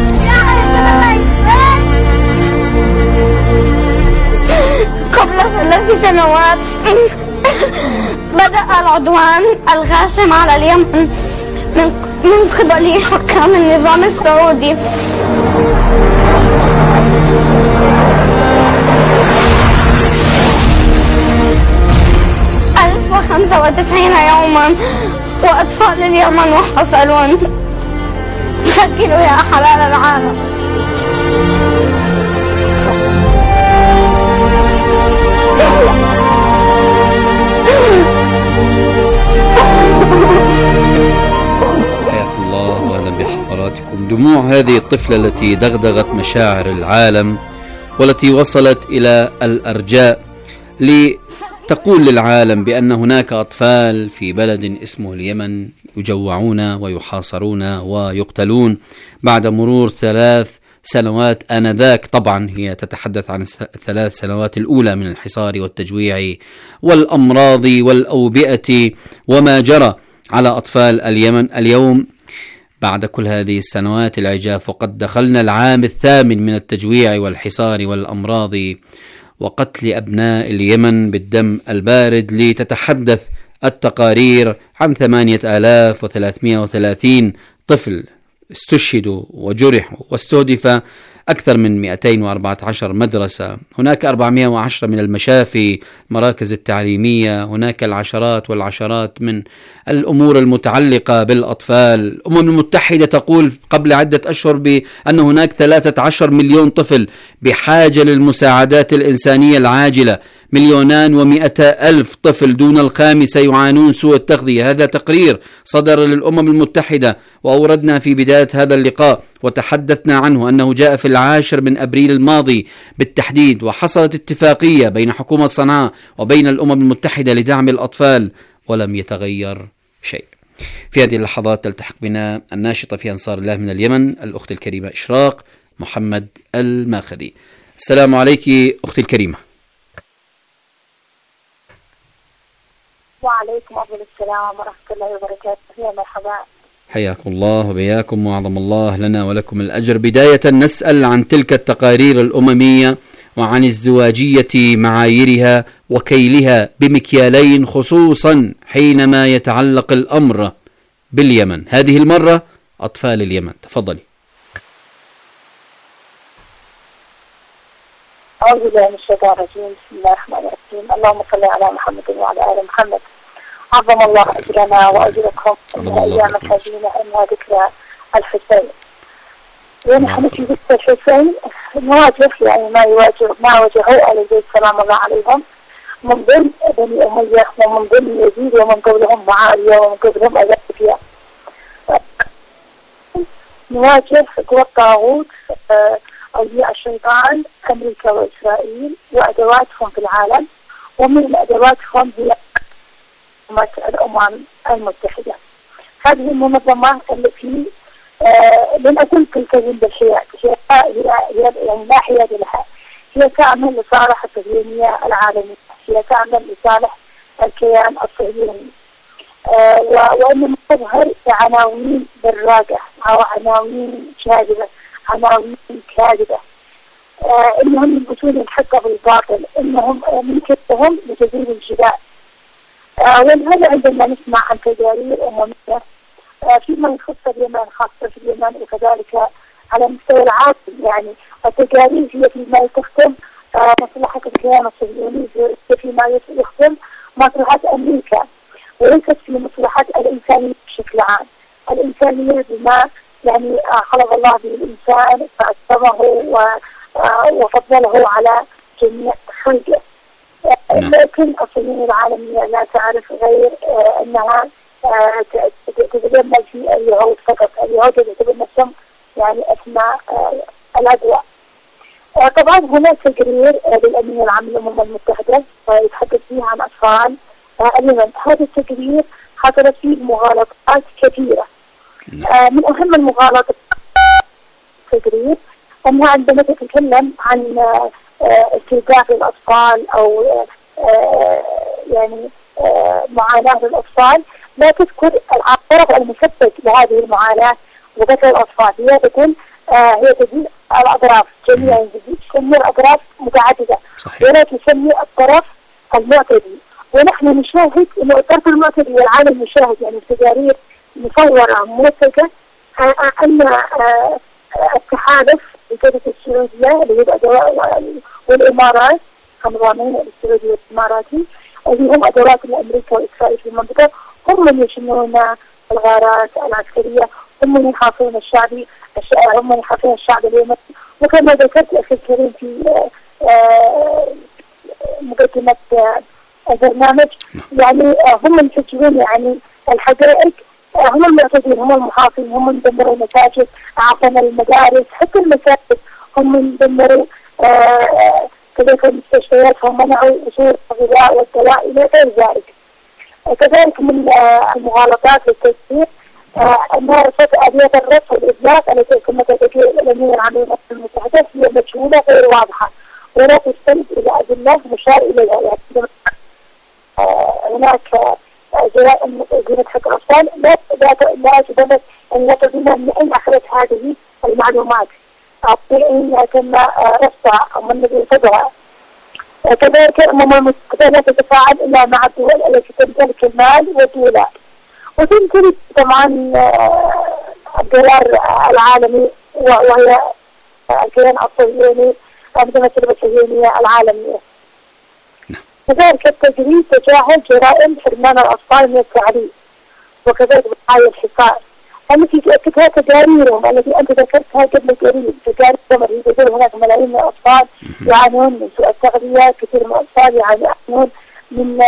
قبل ثلاث سنوات بدأ العدوان الغاشم على اليمن من من قبل حكام النظام السعودي. ألف وخمسة وتسعين يوما وأطفال اليمن محاصرون. فكروا يا حلال العالم. حياكم الله واهلا بحضراتكم. دموع هذه الطفلة التي دغدغت مشاعر العالم والتي وصلت إلى الأرجاء لتقول للعالم بأن هناك أطفال في بلد اسمه اليمن يجوعون ويحاصرون ويقتلون بعد مرور ثلاث سنوات آنذاك. طبعا هي تتحدث عن الثلاث سنوات الأولى من الحصار والتجويع والأمراض والأوبئة وما جرى على أطفال اليمن. اليوم بعد كل هذه السنوات العجاف وقد دخلنا العام الثامن من التجويع والحصار والأمراض وقتل أبناء اليمن بالدم البارد، لتتحدث التقارير عن ثمانية آلاف وثلاثمائة وثلاثين طفل استشهدوا وجرحوا، واستهدف أكثر من مئتين وأربعة عشر مدرسة، هناك أربعمائة وعشرة من المشافي، المراكز التعليمية، هناك العشرات والعشرات من الأمور المتعلقة بالأطفال. الأمم المتحدة تقول قبل عدة أشهر بأن هناك ثلاثة عشر مليون طفل بحاجة للمساعدات الإنسانية العاجلة، مليونان ومئة ألف طفل دون الخامسة يعانون سوء التغذية. هذا تقرير صدر للأمم المتحدة وأوردنا في بداية هذا اللقاء وتحدثنا عنه أنه جاء في العاشر من أبريل الماضي بالتحديد، وحصلت اتفاقية بين حكومة صنعاء وبين الأمم المتحدة لدعم الأطفال ولم يتغير شيء. في هذه اللحظات تلتحق بنا الناشطة في أنصار الله من اليمن الأخت الكريمة إشراق محمد الماخذي. السلام عليك أختي الكريمة. وعليكم أفضل السلام ورحمة الله وبركاته. يا مرحبا. حياكم الله وبياكم وأعظم الله لنا ولكم الأجر. بداية نسأل عن تلك التقارير الأممية وعن ازدواجية معاييرها وكيلها بمكيالين، خصوصا حينما يتعلق الأمر باليمن، هذه المرة أطفال اليمن. تفضلي. أعوذ بالله من الشيطان الرجيم. بسم الله الرحمن الرحيم. اللهم صل على محمد وعلى آل محمد. عظم الله أجرنا وأجركم إن أيام الحزينة إنها ذكرى الحسين. ونحن في ذكرى الحسين نواجه يعني ما يواجه ما واجهوا آل البيت سلام الله عليهم من ضمن بني أمية ومن ضمن يزيد ومن قبلهم معاوية ومن قبلهم أيوب. نواجه قوى الطاغوت أولياء الشيطان أمريكا وإسرائيل وأدواتهم في العالم، ومن أدواتهم هي الأمم المتحدة. هذه المنظمة التي آه لن أقول تلتزم بالحياد، هي هي يعني لا حياد لها، هي تعمل لصالح الصهيونية العالمية، هي تعمل لصالح الكيان الصهيوني، آه وإنما تظهر عناوين دراجة أو عناوين كاذبة، عناوين كاذبة، آه إنهم ينبتون الحق بالباطل، إنهم من كتبهم لتزيد الجدال. آه ولهذا عندما نسمع عن تجارب أممية آه فيما يخص اليمن، خاصة في اليمن وكذلك على مستوى العالم، يعني التجارب هي فيما تخدم آه مصلحة الكيان الصهيوني، فيما يخدم مصلحة أمريكا، وليست في مصلحة الإنسانية بشكل عام. الإنسانية بما يعني آه خلق الله به الإنسان فأكرمه وفضله على جميع خلقه. لكن الصهيونية العالمية لا تعرف غير آه أنها آه تتجمل في اليهود فقط. اليهود يعتبر نفسهم يعني أسماء آه الأدواء. آه طبعا هناك تقرير آه للأمين العام للأمم المتحدة آه يتحدث فيه عن أطفال آه اليمن. هذا التقرير حصلت فيه مغالطات كثيرة. آه من أهم المغالطات التقرير أنها عندما تتكلم عن آه استهداف الأطفال أو آه يعني آه معاناة الأطفال لا تذكر الطرف المسبب لهذه المعاناة وذكر الأطفال. هي تقول آه هي تقول الأطراف جميعا، تسمي الأطراف متعددة ولا تسمي الطرف المعتدي. ونحن نشاهد أن الطرف المعتدي والعالم يشاهد يعني التجارب مصورة موثقة أن التحالف بجانب السعودية اللي هي الأدوات والإمارات كنظامين السعودي والإماراتي اللي هم أدوات أمريكا وإسرائيل في المنطقة هم من يشنون الغارات العسكرية، هم من يحاصرون الشعبي هم من يحاصرون الشعب اليمني. وكما ذكرت أخي الكريم في مقدمة البرنامج يعني هم يسجلون يعني الحقائق، هم المعتدين هم المحاصرين هم اللي دمروا المساجد عطنا المدارس حتى المساجد هم اللي دمروا كذلك المستشفيات هم منعوا وصول الغذاء والدواء إلى غير ذلك. كذلك من المغالطات والتجديد ممارسة آليات الرفع والإطلاق التي كما تذكر الأمين العام للأمم المتحدة هي مجهولة غير واضحة ولا تستند إلى أدلة مشار إليها. يعني هناك جرائم جريمة حق الأطفال لا لا تبنت أن لا تبنى من أين أخذت هذه المعلومات أين تم رفعها أو من الذي صدرها. كذلك الأمم المتحدة لا تتفاعل إلا مع الدول التي تمتلك المال والدولار وتمتلك طبعا الدولار العالمي وهي الكيان الصهيوني منظمة الصهيونية العالمية. كذلك التجريد تجاهل جرائم حرمان الأطفال من التعليم وكذلك بقايا الحصار التي تؤكدها تقاريرهم التي أنت ذكرتها قبل قليل. تقارير يقول هناك ملايين من الأطفال يعانون من سوء التغذية، كثير من الأطفال يعانون من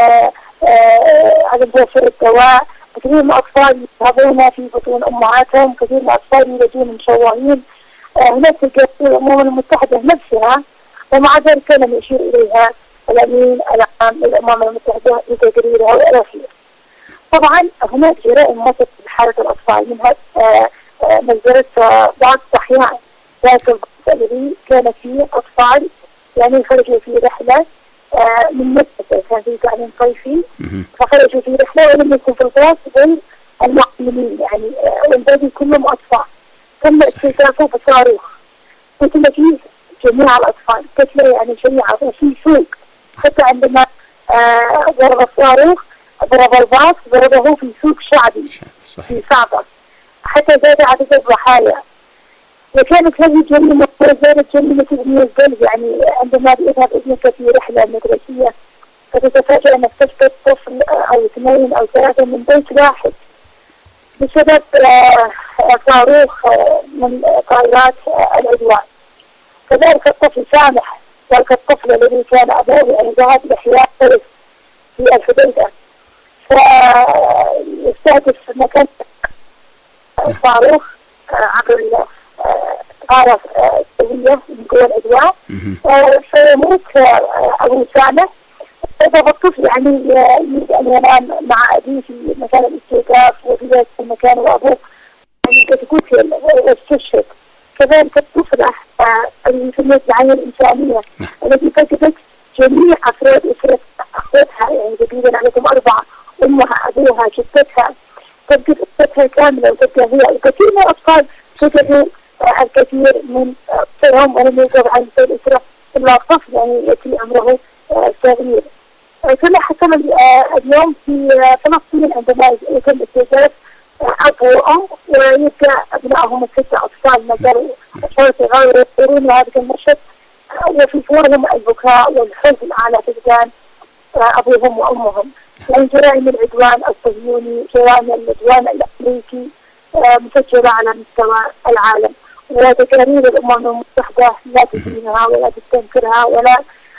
عدم توفر الدواء، كثير من الأطفال يذهبون في بطون أمهاتهم، كثير من الأطفال يولدون مشوهين. هناك تقارير الأمم المتحدة نفسها ومع ذلك لم يشير إليها الأمين العام للأمم المتحدة بتقريرها الأخير. طبعا هناك جرائم مثل بحالة الأطفال منها نزلت بعض الأحيان ذات الذي كان فيه أطفال يعني خرجوا في رحلة من مدرسة كان في تعليم صيفي فخرجوا في رحلة ولم يكن في الباص بين المعلمين يعني والباقي كلهم أطفال تم اكتشافه بصاروخ وتلاقيه جميع الأطفال كتلة يعني جميعا وفي سوق حتى عندما ضرب الصاروخ ضرب الباص ضربه في سوق شعبي في صعبة حتى زاد عدد الضحايا. وكانت هذه جريمة وزادت جريمة ابن القلب يعني عندما يذهب ابنك في رحلة مدرسية فتتفاجأ أنك تفقد طفل أو اثنين أو ثلاثة من بيت واحد بسبب صاروخ من طائرات العدوان. كذلك الطفل سامح ذلك الطفل الذي كان أبوه يعني ذهب لإحياء طفل في الحديدة فيستهدف مكان الصاروخ عبر الغارة السورية من قوى العدوان فيموت أبو سامح. فإذا الطفل يعني يريد أن ينام مع أبيه في مكان الاستيقاظ وفي ذلك المكان وأبوه يعني قتل واستشهد. كذلك الطفلة التي سميت العين الإنسانية التي فقدت جميع أفراد أسرة أخوتها يعني تقريبا عليكم أربعة أمها أبوها جدتها تفقد أسرتها كاملة وتبقى هي الكثير من الأطفال فقدوا الكثير من أطفالهم ولم يوجد عن الأسرة إلا طفل يعني يأتي عمره صغير. كما حصل اليوم في فلسطين عندما يتم استهداف أب وأم ويبقى أبنائهم الستة أطفال ما زالوا أطفال صغار يرون هذا المشهد وفي صورهم البكاء والحزن على فقدان أبوهم وأمهم. يعني جرائم العدوان الصهيوني جرائم العدوان الأمريكي مسجلة على مستوى العالم وتقارير الأمم المتحدة لا تدينها ولا تستنكرها ولا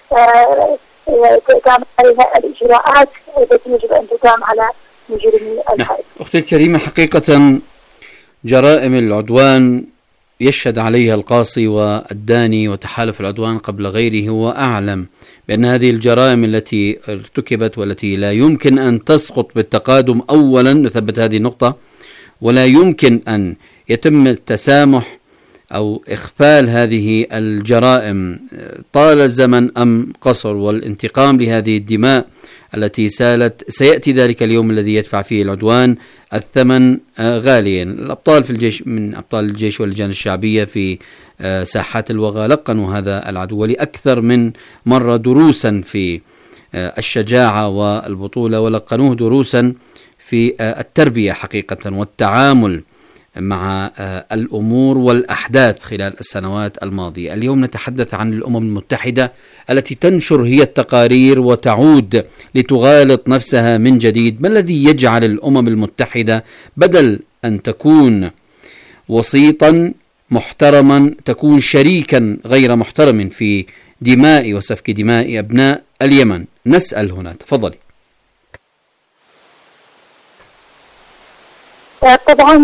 تقام عليها الإجراءات التي يجب أن تقام على مجرمي الحرب. أختي الكريمة حقيقة جرائم العدوان يشهد عليها القاصي والداني وتحالف العدوان قبل غيره وأعلم بأن هذه الجرائم التي ارتكبت والتي لا يمكن أن تسقط بالتقادم أولا نثبت هذه النقطة ولا يمكن أن يتم التسامح أو إخفال هذه الجرائم طال الزمن أم قصر والانتقام لهذه الدماء التي سالت سيأتي ذلك اليوم الذي يدفع فيه العدوان الثمن غاليا. الأبطال في الجيش من أبطال الجيش واللجان الشعبية في ساحات الوغى لقنوا هذا العدو ولأكثر من مرة دروسا في الشجاعة والبطولة ولقنوه دروسا في التربية حقيقة والتعامل مع الأمور والأحداث خلال السنوات الماضية. اليوم نتحدث عن الأمم المتحدة التي تنشر هي التقارير وتعود لتغالط نفسها من جديد. ما الذي يجعل الأمم المتحدة بدل أن تكون وسيطا محترما تكون شريكا غير محترم في دماء وسفك دماء أبناء اليمن؟ نسأل هنا، تفضلي. طبعا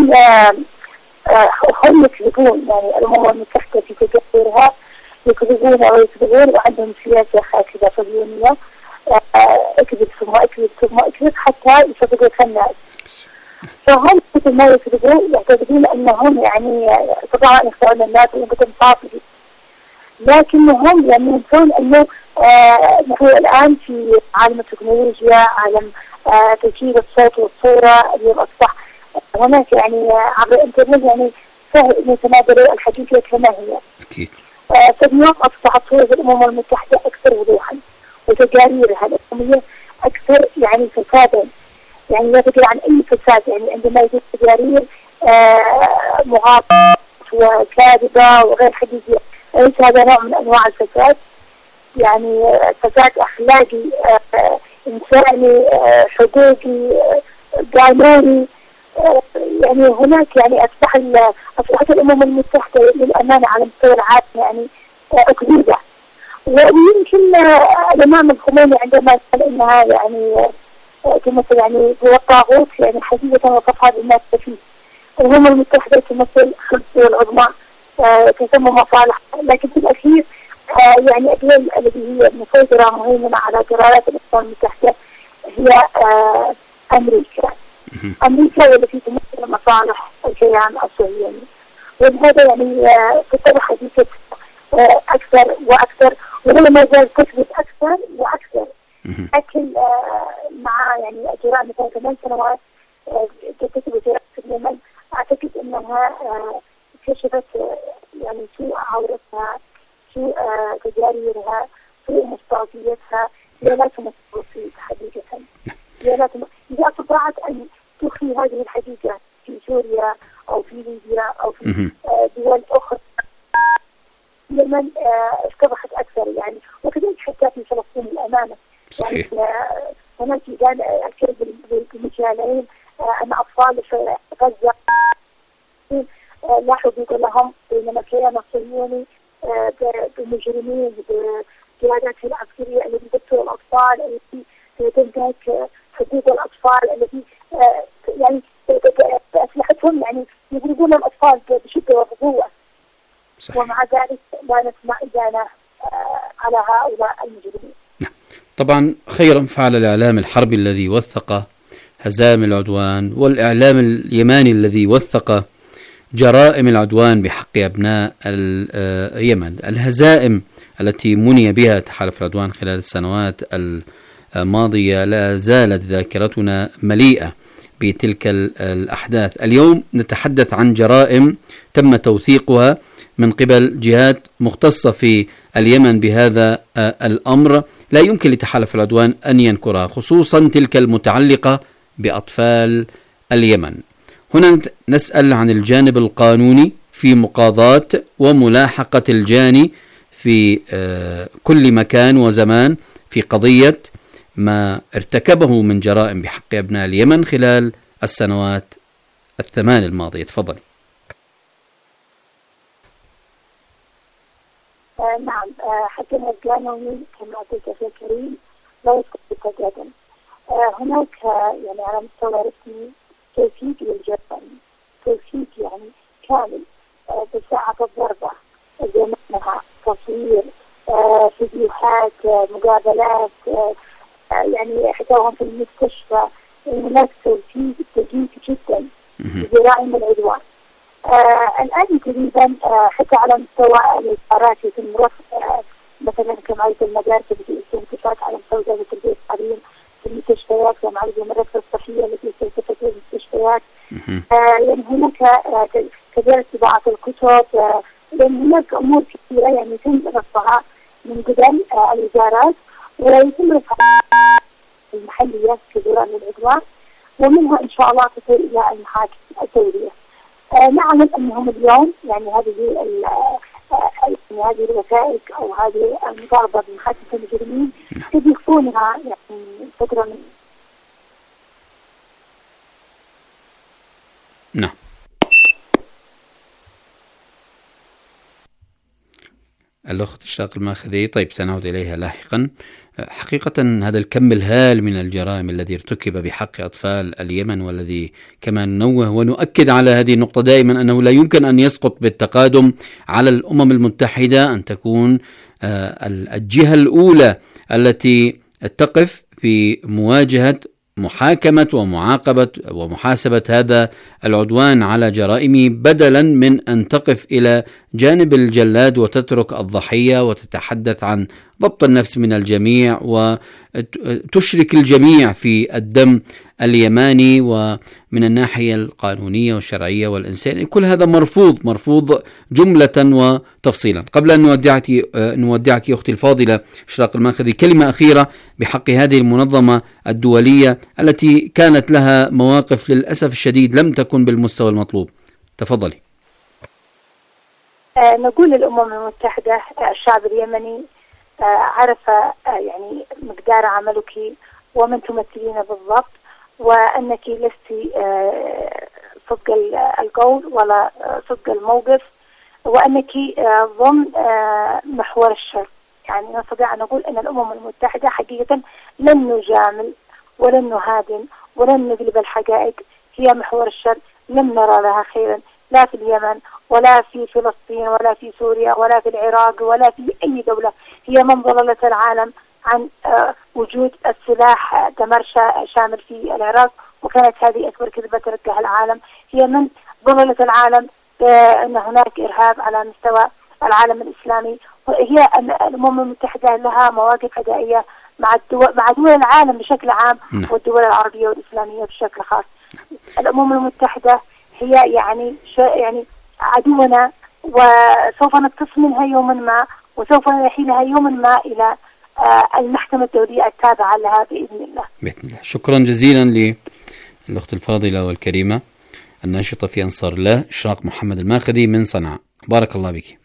هم يكذبون، يعني الأمم المتحدة في تقريرها يكذبون ويكذبون وعندهم سياسة خاكبة صهيونية، اكذب ثم اكذب ثم اكذب حتى يصدقوا الناس. فهم مثل ما يكذبون يعتقدون انهم يعني طبعا يخدعون الناس وينقذون باطل، لكنهم يعني ينسون انه آه نحن الان في عالم التكنولوجيا، عالم آه تسجيل الصوت والصورة. اليوم اصبح هناك يعني عبر الانترنت يعني سهل ان يتناقلوا الحقيقة كما هي. أكيد. آه فاليوم اصبحت صورة الامم المتحدة اكثر وضوحا، وتقاريرها الاممية اكثر يعني فسادا، يعني لا تدري عن اي فساد. يعني عندما يجب تقارير آه مغالطة وكاذبة وغير حقيقية، ليس هذا نوع من انواع الفساد؟ يعني فساد اخلاقي آه انساني آه حقوقي آه قانوني. آه يعني هناك يعني اصبح اصبحت الامم المتحدة للامانة على مستوى العالم يعني اكذوبة. ويمكن آه الامام الخميني عندما قال انها يعني تمثل يعني هو الطاغوت، يعني حقيقة وصفها بالناس فيه. الأمم المتحدة تمثل خمس دول عظمى آه تسمى مصالح، لكن في الأخير آه يعني الدول التي هي مسيطرة مهيمنة على قرارات الأمم المتحدة هي آه أمريكا. أمريكا والتي تمثل مصالح الكيان الصهيوني، ولهذا يعني آه تتضح حديثة آه أكثر وأكثر، وهي ما زال تثبت أكثر وأكثر. لكن آه مع يعني اجراء مثلا ثمان سنوات تكتب في اليمن، اعتقد انها آه كشفت آه يعني سوء عورتها، سوء آه تجاريرها، سوء مصداقيتها. لا تمثل حقيقة، لا تمثل. اذا استطاعت ان تخفي هذه الحقيقة في سوريا او في ليبيا او في آه دول اخرى، اليمن آه اتضحت اكثر يعني. وكذلك حتى في فلسطين الامانة صحيح. يعني هناك كان الكذب بالمجالين أن أطفال في غزة لا حقوق لهم، بينما الكيان الصهيوني بالمجرمين بالقيادات العسكرية التي تقتل الأطفال، التي تنتهك حقوق الأطفال، التي يعني بأسلحتهم يعني يضربون الأطفال بشدة وبقوة. ومع ذلك لا نسمع إدانة على هؤلاء المجرمين. طبعا خيرا فعل الإعلام الحربي الذي وثق هزائم العدوان، والإعلام اليماني الذي وثق جرائم العدوان بحق أبناء اليمن. الهزائم التي مني بها تحالف العدوان خلال السنوات الماضية لا زالت ذاكرتنا مليئة بتلك الأحداث. اليوم نتحدث عن جرائم تم توثيقها من قبل جهات مختصة في اليمن بهذا الأمر، لا يمكن لتحالف العدوان أن ينكرها، خصوصا تلك المتعلقة بأطفال اليمن. هنا نسأل عن الجانب القانوني في مقاضاة وملاحقة الجاني في كل مكان وزمان في قضية ما ارتكبه من جرائم بحق أبناء اليمن خلال السنوات الثمان الماضية. تفضلي. آه نعم، آه حكم القانوني كما قلت أخي الكريم لا يسقط بالتقدم. آه هناك آه يعني على مستوى رسمي توثيق للجرائم، توثيق يعني كامل آه بساعة الضربة، زمنها، تصوير، آه فيديوهات، آه مقابلات، آه يعني حكاهم في المستشفى. هناك توثيق دقيق جدا لجرائم العدوان. آه الآن تقريبا آه حتى على مستوى الإدارات يتم رفع آه مثلا كمعية المدارس التي يتم اتفاق على مستوى وزارة التربية والتعليم، في المستشفيات كمعية المراكز الصحية التي تلتفت للمستشفيات. آه يعني هناك آه كذلك طباعة الكتب، آه يعني هناك أمور كثيرة يعني يتم رفعها من قبل آه الوزارات، ويتم رفعها المحلية كجرائم العدوان. ومنها إن شاء الله تصل إلى المحاكم الدولية. آه نعلم أنهم اليوم يعني هذه يعني هذه الوثائق أو هذه المطالبة بمحاكمة المجرمين قد يخفونها يعني فترة من نعم. الأخت إشراق الماخذي، طيب سنعود إليها لاحقا. حقيقة هذا الكم الهائل من الجرائم الذي ارتكب بحق أطفال اليمن، والذي كما ننوه ونؤكد على هذه النقطة دائما أنه لا يمكن أن يسقط بالتقادم على الأمم المتحدة أن تكون الجهة الأولى التي تقف في مواجهة محاكمة ومعاقبة ومحاسبة هذا العدوان على جرائمه، بدلا من أن تقف إلى جانب الجلاد وتترك الضحية وتتحدث عن ضبط النفس من الجميع وتشرك الجميع في الدم اليماني. ومن الناحية القانونية والشرعية والإنسانية كل هذا مرفوض مرفوض جملة وتفصيلا. قبل أن نودعك نودعك أختي الفاضلة إشراق الماخذي، كلمة أخيرة بحق هذه المنظمة الدولية التي كانت لها مواقف للأسف الشديد لم تكن بالمستوى المطلوب. تفضلي. آه نقول للأمم المتحدة الشعب اليمني آه عرف آه يعني مقدار عملك ومن تمثلين بالضبط، وأنك لست آه صدق القول ولا آه صدق الموقف، وأنك آه ضمن آه محور الشر. يعني نستطيع أن نقول أن الأمم المتحدة حقيقة لن نجامل ولن نهادن ولن نقلب الحقائق، هي محور الشر، لم نرى لها خيرا لا في اليمن ولا في فلسطين ولا في سوريا ولا في العراق ولا في أي دولة. هي من ضللت العالم عن آه وجود السلاح دمار شامل في العراق، وكانت هذه أكبر كذبة تركها العالم. هي من ضللت العالم آه أن هناك إرهاب على مستوى العالم الإسلامي، وهي الأمم المتحدة لها مواقف عدائية مع الدول مع دول العالم بشكل عام والدول العربية والإسلامية بشكل خاص. الأمم المتحدة هي يعني يعني عدونا، وسوف نقتص منها يوما ما، وسوف نحيلها يوما ما إلى المحكمة الدولية التابعة لها بإذن الله. بإذن الله. شكرا جزيلا للأخت الفاضلة والكريمة الناشطة في أنصار الله إشراق محمد الماخذي من صنعاء، بارك الله بك.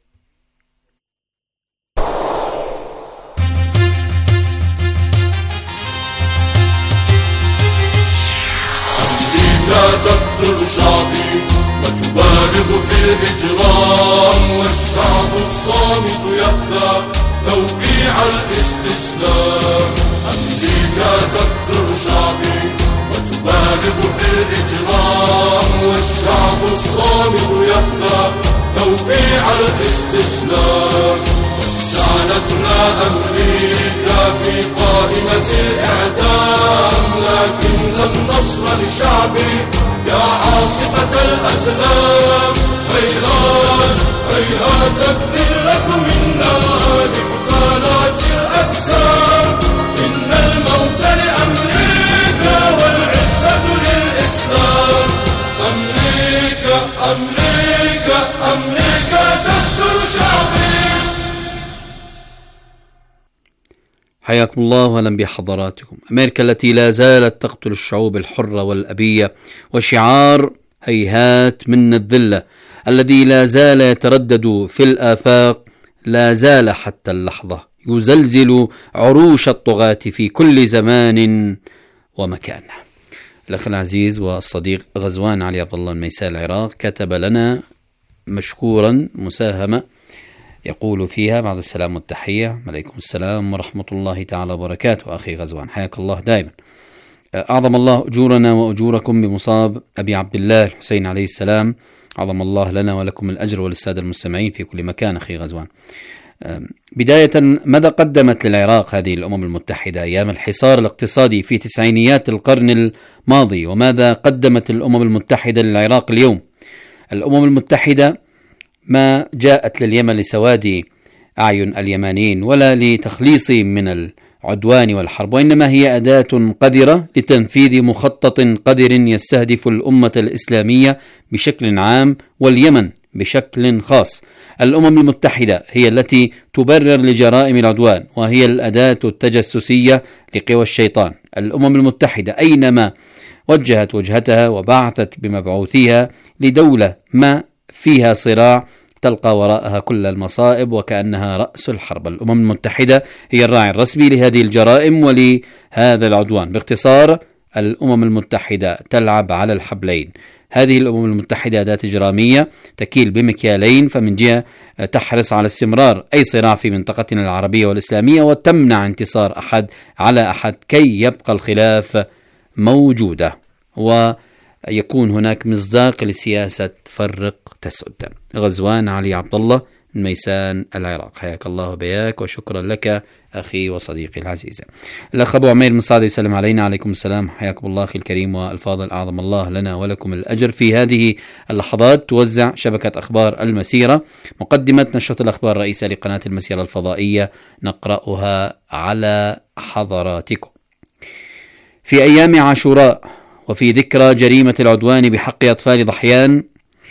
لا تقتل شعبي وتبالغ في الإجرام، والشعب الصامت يأبى توقيع الاستسلام. أمريكا تقتل شعبي وتبالغ في الإجرام، والشعب الصامت يأبى توقيع الاستسلام. جعلتنا أمريكا في قائمة الإعدام، لكن النصر لشعبي يا عاصفة الأزلام. هيهات هيهات الذلة منا لمثالات الأجسام، إن الموت لأمريكا والعزة للإسلام. أمريكا أمريكا أمريكا تقتل شعبي. حياكم الله وأهلا بحضراتكم. أمريكا التي لا زالت تقتل الشعوب الحرة والأبية، وشعار هيهات من الذلة الذي لا زال يتردد في الآفاق، لا زال حتى اللحظة يزلزل عروش الطغاة في كل زمان ومكان. الأخ العزيز والصديق غزوان علي عبد الله الميساء العراق كتب لنا مشكورا مساهمة يقول فيها: بعد السلام والتحية، عليكم السلام ورحمة الله تعالى وبركاته. أخي غزوان حياك الله دائما. أعظم الله أجورنا وأجوركم بمصاب أبي عبد الله الحسين عليه السلام، أعظم الله لنا ولكم الأجر وللسادة المستمعين في كل مكان. أخي غزوان، بداية ماذا قدمت للعراق هذه الأمم المتحدة أيام الحصار الاقتصادي في تسعينيات القرن الماضي، وماذا قدمت الأمم المتحدة للعراق اليوم؟ الأمم المتحدة ما جاءت لليمن لسواد أعين اليمانيين ولا لتخليصهم من العدوان والحرب، وإنما هي أداة قذرة لتنفيذ مخطط قذر يستهدف الأمة الإسلامية بشكل عام واليمن بشكل خاص. الأمم المتحدة هي التي تبرر لجرائم العدوان، وهي الأداة التجسسية لقوى الشيطان. الأمم المتحدة أينما وجهت وجهتها وبعثت بمبعوثيها لدولة ما فيها صراع تلقى وراءها كل المصائب وكأنها رأس الحرب. الأمم المتحدة هي الراعي الرسمي لهذه الجرائم ولهذا العدوان. باختصار، الأمم المتحدة تلعب على الحبلين. هذه الأمم المتحدة أداة إجرامية تكيل بمكيالين، فمن جهة تحرص على استمرار أي صراع في منطقتنا العربية والإسلامية وتمنع انتصار أحد على أحد كي يبقى الخلاف موجودة ويكون هناك مصداق لسياسة فرق تسد. غزوان علي عبد الله من ميسان العراق، حياك الله وبياك وشكرا لك أخي وصديقي العزيز. الأخ أبو عمير من صعد يسلم علينا. عليكم السلام، حياكم الله أخي الكريم والفاضل، أعظم الله لنا ولكم الأجر. في هذه اللحظات توزع شبكة أخبار المسيرة مقدمة نشرة الأخبار الرئيسة لقناة المسيرة الفضائية، نقرأها على حضراتكم. في أيام عاشوراء وفي ذكرى جريمة العدوان بحق أطفال ضحيان،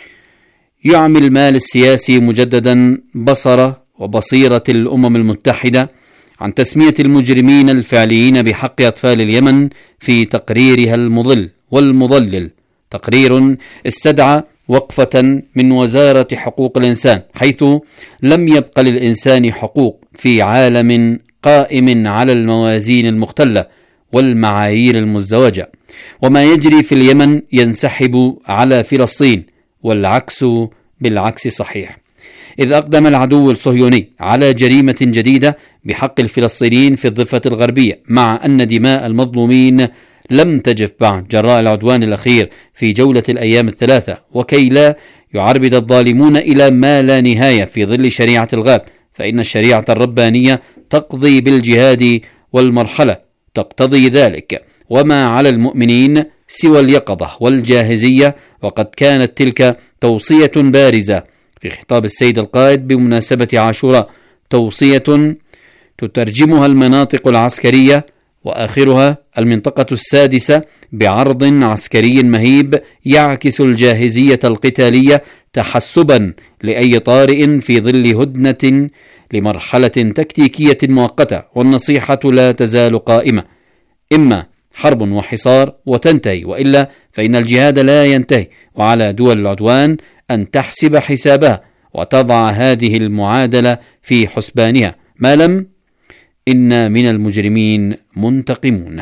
يعمي المال السياسي مجددا بصر وبصيرة الأمم المتحدة عن تسمية المجرمين الفعليين بحق أطفال اليمن في تقريرها المضل والمضلل. تقرير استدعى وقفة من وزارة حقوق الإنسان، حيث لم يبق للإنسان حقوق في عالم قائم على الموازين المختلة والمعايير المزدوجة، وما يجري في اليمن ينسحب على فلسطين، والعكس بالعكس صحيح، إذ أقدم العدو الصهيوني على جريمة جديدة بحق الفلسطينيين في الضفة الغربية، مع أن دماء المظلومين لم تجف بعد جراء العدوان الأخير في جولة الأيام الثلاثة، وكي لا يعربد الظالمون إلى ما لا نهاية في ظل شريعة الغاب، فإن الشريعة الربانية تقضي بالجهاد والمرحلة تقتضي ذلك، وما على المؤمنين سوى اليقظة والجاهزية. وقد كانت تلك توصية بارزة في خطاب السيد القائد بمناسبة عاشوراء، توصية تترجمها المناطق العسكرية وآخرها المنطقة السادسة بعرض عسكري مهيب يعكس الجاهزية القتالية تحسبا لأي طارئ في ظل هدنة لمرحلة تكتيكية مؤقتة. والنصيحة لا تزال قائمة، إما حرب وحصار وتنتهي، وإلا فإن الجهاد لا ينتهي، وعلى دول العدوان أن تحسب حسابها وتضع هذه المعادلة في حسبانها، ما لم إن من المجرمين منتقمون.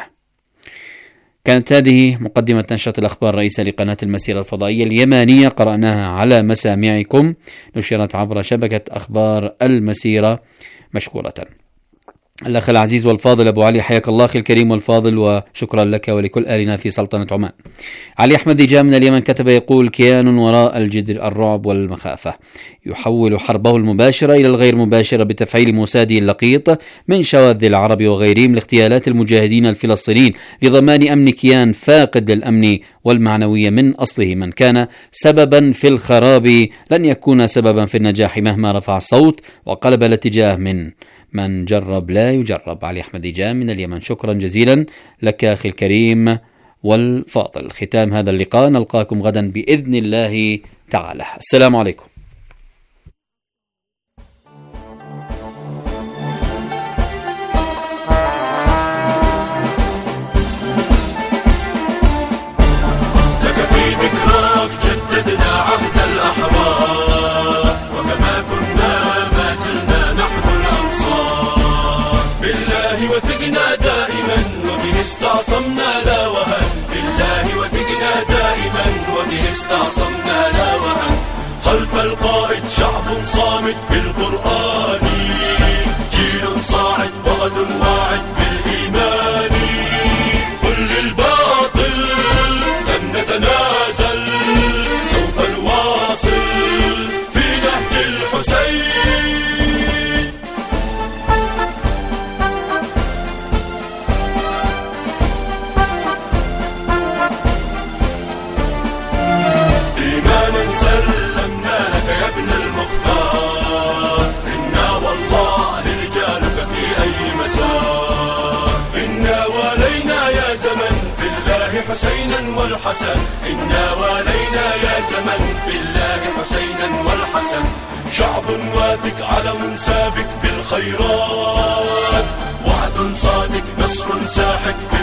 كانت هذه مقدمة نشرة الأخبار الرئيسة لقناة المسيرة الفضائية اليمانية، قرأناها على مسامعكم، نشرت عبر شبكة أخبار المسيرة، مشكورة. الأخ العزيز والفاضل أبو علي، حياك الله أخي الكريم والفاضل وشكرا لك ولكل آلنا في سلطنة عمان. علي أحمد ديجا من اليمن كتب يقول: كيان وراء الجدر الرعب والمخافة يحول حربه المباشرة إلى الغير مباشرة بتفعيل موساده اللقيط من شواذ العرب وغيرهم لاغتيالات المجاهدين الفلسطينيين لضمان أمن كيان فاقد للأمن والمعنوية من أصله. من كان سببا في الخراب لن يكون سببا في النجاح مهما رفع الصوت وقلب الاتجاه من من جرب لا يجرب. علي أحمد ديجان من اليمن، شكرا جزيلا لك أخي الكريم والفاضل. ختام هذا اللقاء، نلقاكم غدا بإذن الله تعالى. السلام عليكم. استعصمنا لا وهن بالله وثقنا دائما وبه استعصمنا لا وهن. خلف القائد شعب صامت بالقرآن، جيل صاعد وغد واعد بالإيمان. كل الباطل لن نتنازل، سوف نواصل في نهج الحسين. سلمنا لك يا ابن المختار، إنا والله رجالك في أي مسار. إنا والينا يا زمن في الله حسينا والحسن، إنا والينا يا زمن في الله حسينا والحسن. شعب واثق علم سابق بالخيرات، وعد صادق نصر ساحق في